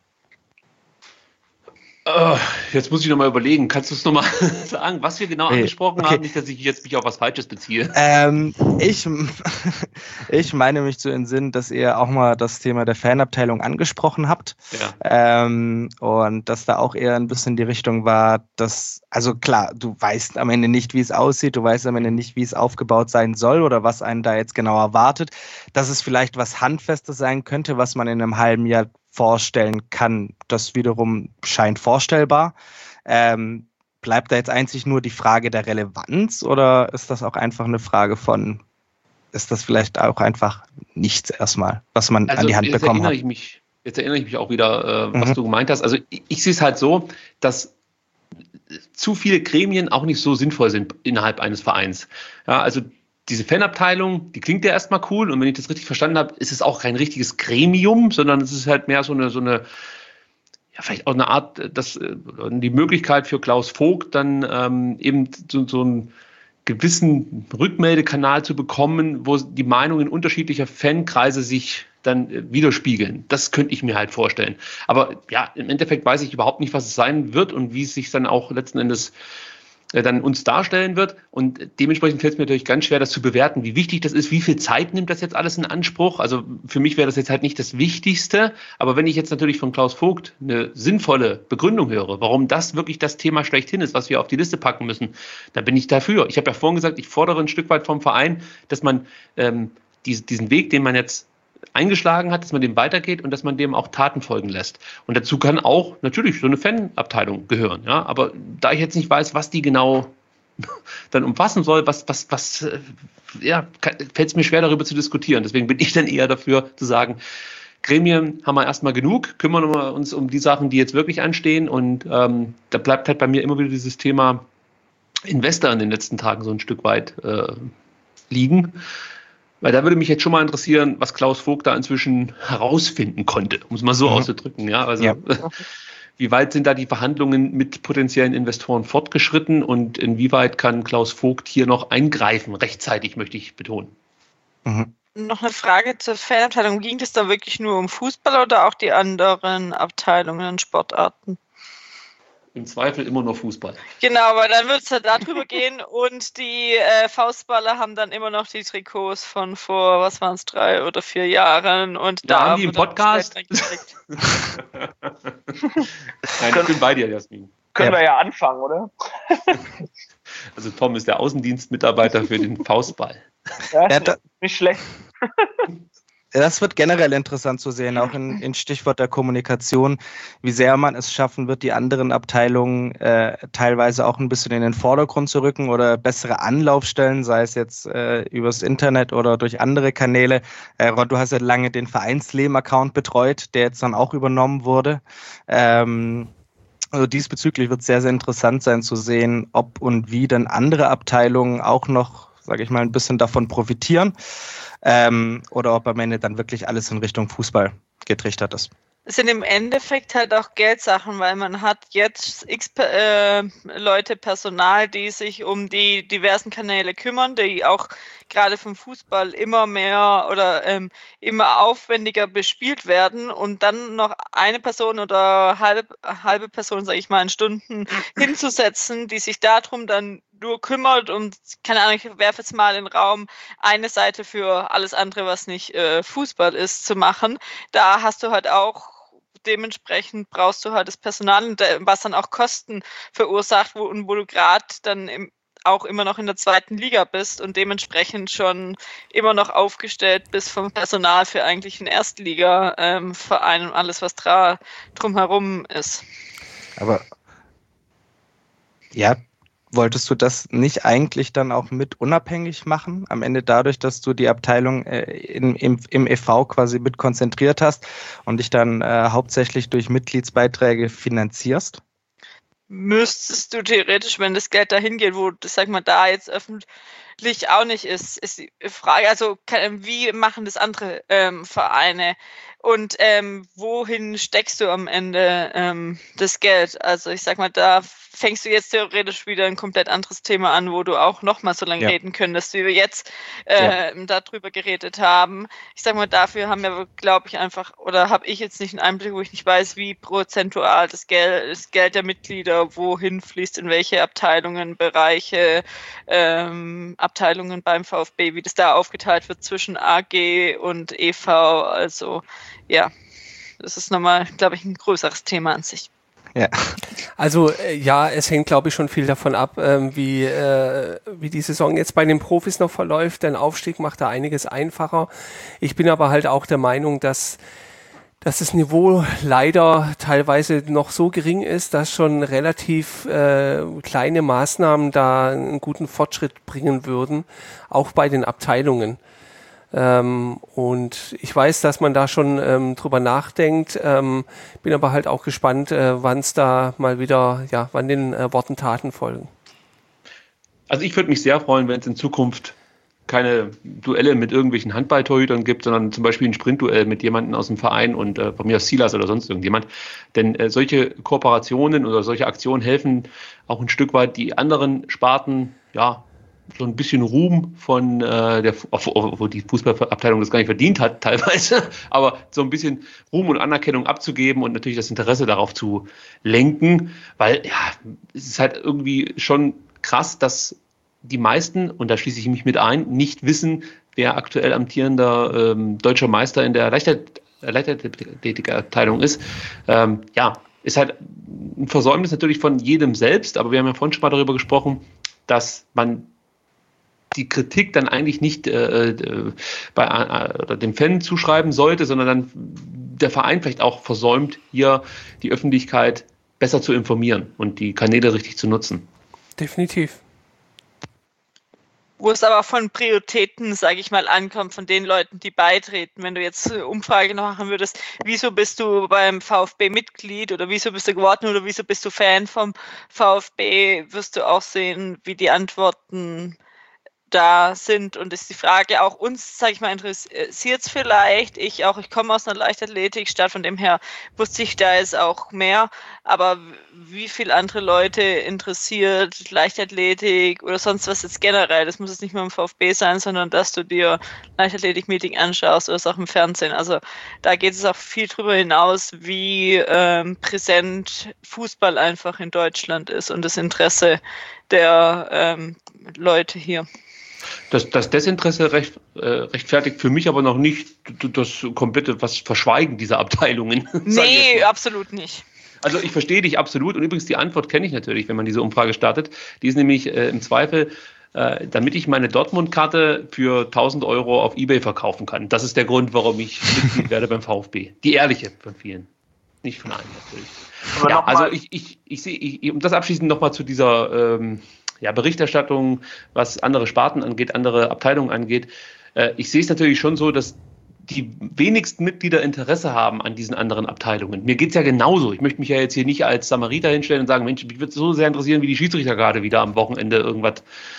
Uh, jetzt muss ich nochmal überlegen. Kannst du es nochmal sagen, was wir genau angesprochen okay. haben? Nicht, dass ich jetzt mich auf was Falsches beziehe. Ähm, ich, ich meine mich zu entsinnen, dass ihr auch mal das Thema der Fanabteilung angesprochen habt. Ja. Ähm, und dass da auch eher ein bisschen die Richtung war, dass, also klar, du weißt am Ende nicht, wie es aussieht, du weißt am Ende nicht, wie es aufgebaut sein soll oder was einen da jetzt genau erwartet, dass es vielleicht was Handfestes sein könnte, was man in einem halben Jahr vorstellen kann. Das wiederum scheint vorstellbar. Ähm, bleibt da jetzt einzig nur die Frage der Relevanz oder ist das auch einfach eine Frage von, ist das vielleicht auch einfach nichts erstmal, was man also an die Hand bekommen hat? Ich mich, jetzt erinnere ich mich auch wieder, äh, was mhm. du gemeint hast. Also ich, ich sehe es halt so, dass zu viele Gremien auch nicht so sinnvoll sind innerhalb eines Vereins. Ja, also diese Fanabteilung, die klingt ja erstmal cool und wenn ich das richtig verstanden habe, ist es auch kein richtiges Gremium, sondern es ist halt mehr so eine, so eine ja, vielleicht auch eine Art, das, die Möglichkeit für Klaus Vogt dann ähm, eben so, so einen gewissen Rückmeldekanal zu bekommen, wo die Meinungen unterschiedlicher Fankreise sich dann äh, widerspiegeln. Das könnte ich mir halt vorstellen. Aber ja, im Endeffekt weiß ich überhaupt nicht, was es sein wird und wie es sich dann auch letzten Endes dann uns darstellen wird. Und dementsprechend fällt es mir natürlich ganz schwer, das zu bewerten, wie wichtig das ist, wie viel Zeit nimmt das jetzt alles in Anspruch. Also für mich wäre das jetzt halt nicht das Wichtigste. Aber wenn ich jetzt natürlich von Klaus Vogt eine sinnvolle Begründung höre, warum das wirklich das Thema schlechthin ist, was wir auf die Liste packen müssen, dann bin ich dafür. Ich habe ja vorhin gesagt, ich fordere ein Stück weit vom Verein, dass man ähm, die, diesen Weg, den man jetzt eingeschlagen hat, dass man dem weitergeht und dass man dem auch Taten folgen lässt. Und dazu kann auch natürlich so eine Fanabteilung gehören. Ja? Aber da ich jetzt nicht weiß, was die genau dann umfassen soll, was, was, was, ja, fällt es mir schwer, darüber zu diskutieren. Deswegen bin ich dann eher dafür zu sagen, Gremien haben wir erstmal genug, kümmern wir uns um die Sachen, die jetzt wirklich anstehen. Und ähm, da bleibt halt bei mir immer wieder dieses Thema Investor in den letzten Tagen so ein Stück weit äh, liegen. Weil da würde mich jetzt schon mal interessieren, was Klaus Vogt da inzwischen herausfinden konnte, um es mal so mhm. auszudrücken. Ja, also ja. Wie weit sind da die Verhandlungen mit potenziellen Investoren fortgeschritten und inwieweit kann Klaus Vogt hier noch eingreifen, rechtzeitig, möchte ich betonen. Mhm. Noch eine Frage zur Fanabteilung. Ging es da wirklich nur um Fußball oder auch die anderen Abteilungen und Sportarten? Im Zweifel immer nur Fußball. Genau, aber dann wird es halt darüber gehen und die äh, Faustballer haben dann immer noch die Trikots von vor, was waren es, drei oder vier Jahren und da, da haben die im Podcast. Nein, ich bin bei dir, Jasmin. Können ja. wir ja anfangen, oder? Also Tom ist der Außendienstmitarbeiter für den Faustball. Ja, ist ja, nicht schlecht. Das wird generell interessant zu sehen, auch in, in Stichwort der Kommunikation, wie sehr man es schaffen wird, die anderen Abteilungen äh, teilweise auch ein bisschen in den Vordergrund zu rücken oder bessere Anlaufstellen, sei es jetzt äh, übers Internet oder durch andere Kanäle. Äh, Ron, du hast ja lange den Vereinsleben-Account betreut, der jetzt dann auch übernommen wurde. Ähm, also diesbezüglich wird es sehr, sehr interessant sein zu sehen, ob und wie dann andere Abteilungen auch noch, sage ich mal, ein bisschen davon profitieren. Ähm, oder ob am Ende dann wirklich alles in Richtung Fußball getrichtert ist. Es sind im Endeffekt halt auch Geldsachen, weil man hat jetzt x äh, Leute, Personal, die sich um die diversen Kanäle kümmern, die auch gerade vom Fußball immer mehr oder ähm, immer aufwendiger bespielt werden und dann noch eine Person oder halb, halbe Person, sage ich mal, in Stunden hinzusetzen, die sich darum dann nur kümmert und, keine Ahnung, ich werfe jetzt mal in den Raum, eine Seite für alles andere, was nicht äh, Fußball ist, zu machen. Da hast du halt auch dementsprechend brauchst du halt das Personal, was dann auch Kosten verursacht, wo, und wo du gerade dann im, auch immer noch in der zweiten Liga bist und dementsprechend schon immer noch aufgestellt bist vom Personal für eigentlich einen Erstliga-Verein ähm, und alles, was dra- drumherum ist. Aber ja, wolltest du das nicht eigentlich dann auch mit unabhängig machen? Am Ende dadurch, dass du die Abteilung äh, in, im, im e V quasi mit konzentriert hast und dich dann äh, hauptsächlich durch Mitgliedsbeiträge finanzierst? Müsstest du theoretisch, wenn das Geld dahin geht, wo, sag mal, da jetzt öffentlich auch nicht ist, ist die Frage, also kann, wie machen das andere ähm, Vereine? Und ähm, wohin steckst du am Ende ähm, das Geld? Also ich sag mal, da fängst du jetzt theoretisch wieder ein komplett anderes Thema an, wo du auch noch mal so lange ja. reden könntest, wie wir jetzt äh, ja. darüber geredet haben. Ich sag mal, dafür haben wir, glaube ich, einfach, oder habe ich jetzt nicht einen Einblick, wo ich nicht weiß, wie prozentual das Geld, das Geld der Mitglieder wohin fließt, in welche Abteilungen, Bereiche, ähm, Abteilungen beim VfB, wie das da aufgeteilt wird zwischen A G und E V. Also ja, das ist nochmal, glaube ich, ein größeres Thema an sich. Ja. Also äh, ja, es hängt, glaube ich, schon viel davon ab, ähm, wie, äh, wie die Saison jetzt bei den Profis noch verläuft. Denn Aufstieg macht da einiges einfacher. Ich bin aber halt auch der Meinung, dass, dass das Niveau leider teilweise noch so gering ist, dass schon relativ äh, kleine Maßnahmen da einen guten Fortschritt bringen würden, auch bei den Abteilungen. Ähm, und ich weiß, dass man da schon ähm, drüber nachdenkt, ähm, bin aber halt auch gespannt, äh, wann es da mal wieder, ja, wann den äh, Worten Taten folgen. Also ich würde mich sehr freuen, wenn es in Zukunft keine Duelle mit irgendwelchen Handballtorhütern gibt, sondern zum Beispiel ein Sprintduell mit jemandem aus dem Verein und äh, von mir aus Silas oder sonst irgendjemand. Denn äh, solche Kooperationen oder solche Aktionen helfen auch ein Stück weit die anderen Sparten, ja, so ein bisschen Ruhm von äh, der, wo die Fußballabteilung das gar nicht verdient hat teilweise, aber so ein bisschen Ruhm und Anerkennung abzugeben und natürlich das Interesse darauf zu lenken, weil ja, es ist halt irgendwie schon krass, dass die meisten, und da schließe ich mich mit ein, nicht wissen, wer aktuell amtierender ähm, deutscher Meister in der Leichtath- Leichtathletikabteilung ist. Ähm, ja, ist halt ein Versäumnis natürlich von jedem selbst, aber wir haben ja vorhin schon mal darüber gesprochen, dass man die Kritik dann eigentlich nicht äh, äh, bei äh, dem Fan zuschreiben sollte, sondern dann der Verein vielleicht auch versäumt, hier die Öffentlichkeit besser zu informieren und die Kanäle richtig zu nutzen. Definitiv. Wo es aber von Prioritäten, sage ich mal, ankommt, von den Leuten, die beitreten. Wenn du jetzt eine Umfrage noch machen würdest, wieso bist du beim VfB Mitglied oder wieso bist du geworden oder wieso bist du Fan vom VfB, wirst du auch sehen, wie die Antworten da sind. Und ist die Frage auch uns, sage ich mal, interessiert es vielleicht. Ich auch, ich komme aus einer Leichtathletikstadt, von dem her wusste ich da jetzt auch mehr. Aber wie viele andere Leute interessiert Leichtathletik oder sonst was jetzt generell? Das muss jetzt nicht nur im VfB sein, sondern dass du dir Leichtathletik-Meeting anschaust oder auch im Fernsehen. Also da geht es auch viel drüber hinaus, wie ähm, präsent Fußball einfach in Deutschland ist und das Interesse der ähm, Leute hier. Das, das Desinteresse recht, äh, rechtfertigt für mich aber noch nicht das komplette was Verschweigen dieser Abteilungen. Nee, absolut nicht. Also ich verstehe dich absolut und übrigens die Antwort kenne ich natürlich, wenn man diese Umfrage startet. Die ist nämlich äh, im Zweifel, äh, damit ich meine Dortmund-Karte für tausend Euro auf eBay verkaufen kann. Das ist der Grund, warum ich Mitglied werde beim VfB. Die ehrliche von vielen, nicht von allen natürlich. Aber ja, also ich, ich, ich sehe, ich, um das abschließend nochmal zu dieser ähm, ja, Berichterstattung, was andere Sparten angeht, andere Abteilungen angeht. Äh, ich sehe es natürlich schon so, dass die wenigsten Mitglieder Interesse haben an diesen anderen Abteilungen. Mir geht es ja genauso. Ich möchte mich ja jetzt hier nicht als Samariter hinstellen und sagen, Mensch, mich würde so sehr interessieren, wie die Schiedsrichter gerade wieder am Wochenende irgendwas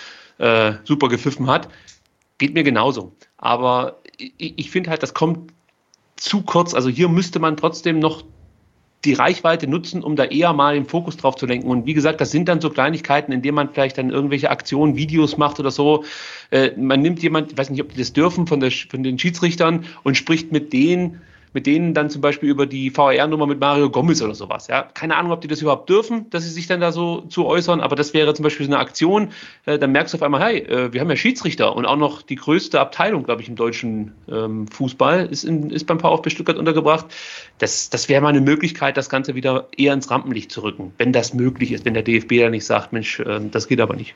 äh, super gepfiffen hat. Geht mir genauso. Aber ich, ich finde halt, das kommt zu kurz. Also hier müsste man trotzdem noch die Reichweite nutzen, um da eher mal den Fokus drauf zu lenken. Und wie gesagt, das sind dann so Kleinigkeiten, indem man vielleicht dann irgendwelche Aktionen, Videos macht oder so. Äh, man nimmt jemand, ich weiß nicht, ob die das dürfen, von, der, von den Schiedsrichtern und spricht mit denen, mit denen dann zum Beispiel über die V R Nummer mit Mario Gomez oder sowas. Ja? Keine Ahnung, ob die das überhaupt dürfen, dass sie sich dann da so zu äußern, aber das wäre zum Beispiel so eine Aktion, äh, dann merkst du auf einmal, hey, äh, wir haben ja Schiedsrichter und auch noch die größte Abteilung, glaube ich, im deutschen ähm, Fußball ist, in, ist beim VfB Stuttgart untergebracht. Das, das wäre mal eine Möglichkeit, das Ganze wieder eher ins Rampenlicht zu rücken, wenn das möglich ist, wenn der D F B da nicht sagt, Mensch, äh, das geht aber nicht.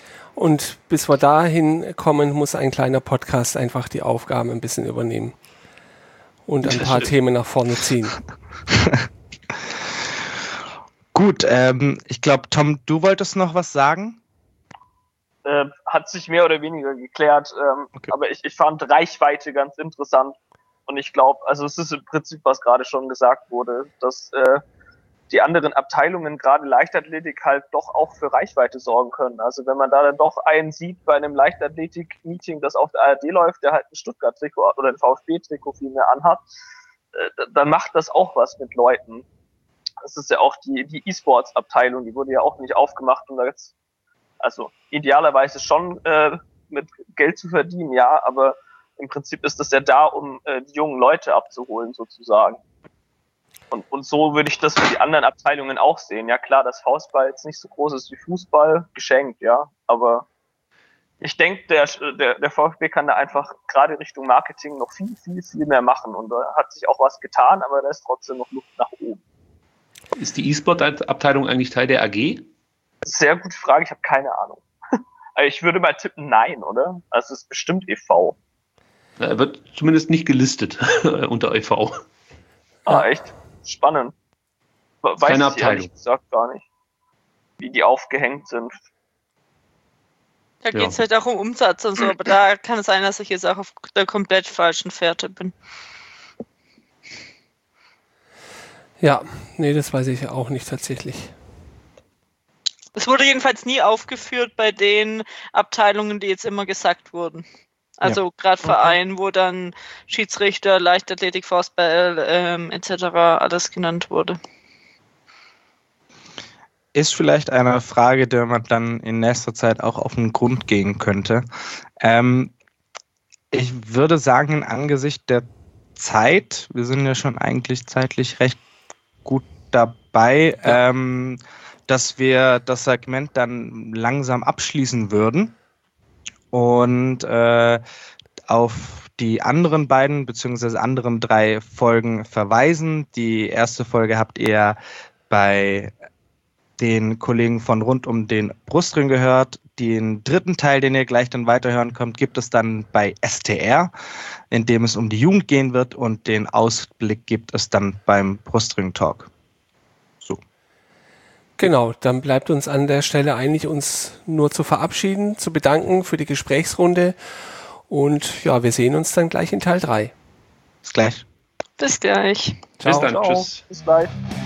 Und bis wir dahin kommen, muss ein kleiner Podcast einfach die Aufgaben ein bisschen übernehmen. Und ein paar Themen nach vorne ziehen. Gut, ähm, ich glaube, Tom, du wolltest noch was sagen? Äh, hat sich mehr oder weniger geklärt, ähm, okay. Aber ich, ich fand Reichweite ganz interessant. Und ich glaube, also es ist im Prinzip, was gerade schon gesagt wurde, dass äh, die anderen Abteilungen, gerade Leichtathletik, halt doch auch für Reichweite sorgen können. Also wenn man da dann doch einen sieht bei einem Leichtathletik-Meeting, das auf der A R D läuft, der halt ein Stuttgart-Trikot oder ein VfB-Trikot viel mehr anhat, äh, dann macht das auch was mit Leuten. Das ist ja auch die die E-Sports-Abteilung, die wurde ja auch nicht aufgemacht, um da jetzt, also idealerweise schon äh, mit Geld zu verdienen, ja, aber im Prinzip ist das ja da, um äh, die jungen Leute abzuholen, sozusagen. Und, und so würde ich das für die anderen Abteilungen auch sehen. Ja klar, dass Faustball jetzt nicht so groß ist wie Fußball, geschenkt, ja. Aber ich denke, der, der, der VfB kann da einfach gerade Richtung Marketing noch viel, viel, viel mehr machen. Und da hat sich auch was getan, aber da ist trotzdem noch Luft nach oben. Ist die E-Sport-Abteilung eigentlich Teil der A G? Sehr gute Frage, ich habe keine Ahnung. Ich würde mal tippen, nein, oder? Also es ist bestimmt E V. Er wird zumindest nicht gelistet unter E V. Ah, echt? Spannend. Weiß Keine ich Abteilung. ehrlich gesagt gar nicht, wie die aufgehängt sind. Da geht es halt auch um Umsatz und so, aber da kann es sein, dass ich jetzt auch auf der komplett falschen Fährte bin. Ja, nee, das weiß ich auch nicht tatsächlich. Es wurde jedenfalls nie aufgeführt bei den Abteilungen, die jetzt immer gesagt wurden. Also ja. Gerade Verein, okay. Wo dann Schiedsrichter, Leichtathletik, Faustball ähm, et cetera alles genannt wurde. Ist vielleicht eine Frage, der man dann in nächster Zeit auch auf den Grund gehen könnte. Ähm, ich würde sagen, angesichts der Zeit, wir sind ja schon eigentlich zeitlich recht gut dabei, ja. ähm, dass wir das Segment dann langsam abschließen würden und äh, auf die anderen beiden beziehungsweise anderen drei Folgen verweisen. Die erste Folge habt ihr bei den Kollegen von rund um den Brustring gehört. Den dritten Teil, den ihr gleich dann weiterhören könnt, gibt es dann bei S T R, in dem es um die Jugend gehen wird, und den Ausblick gibt es dann beim Brustring Talk. So. Genau, dann bleibt uns an der Stelle eigentlich uns nur zu verabschieden, zu bedanken für die Gesprächsrunde, und ja, wir sehen uns dann gleich in Teil drei. Bis gleich. Bis gleich. Ciao. Bis dann. Ciao. Tschüss. Bis gleich.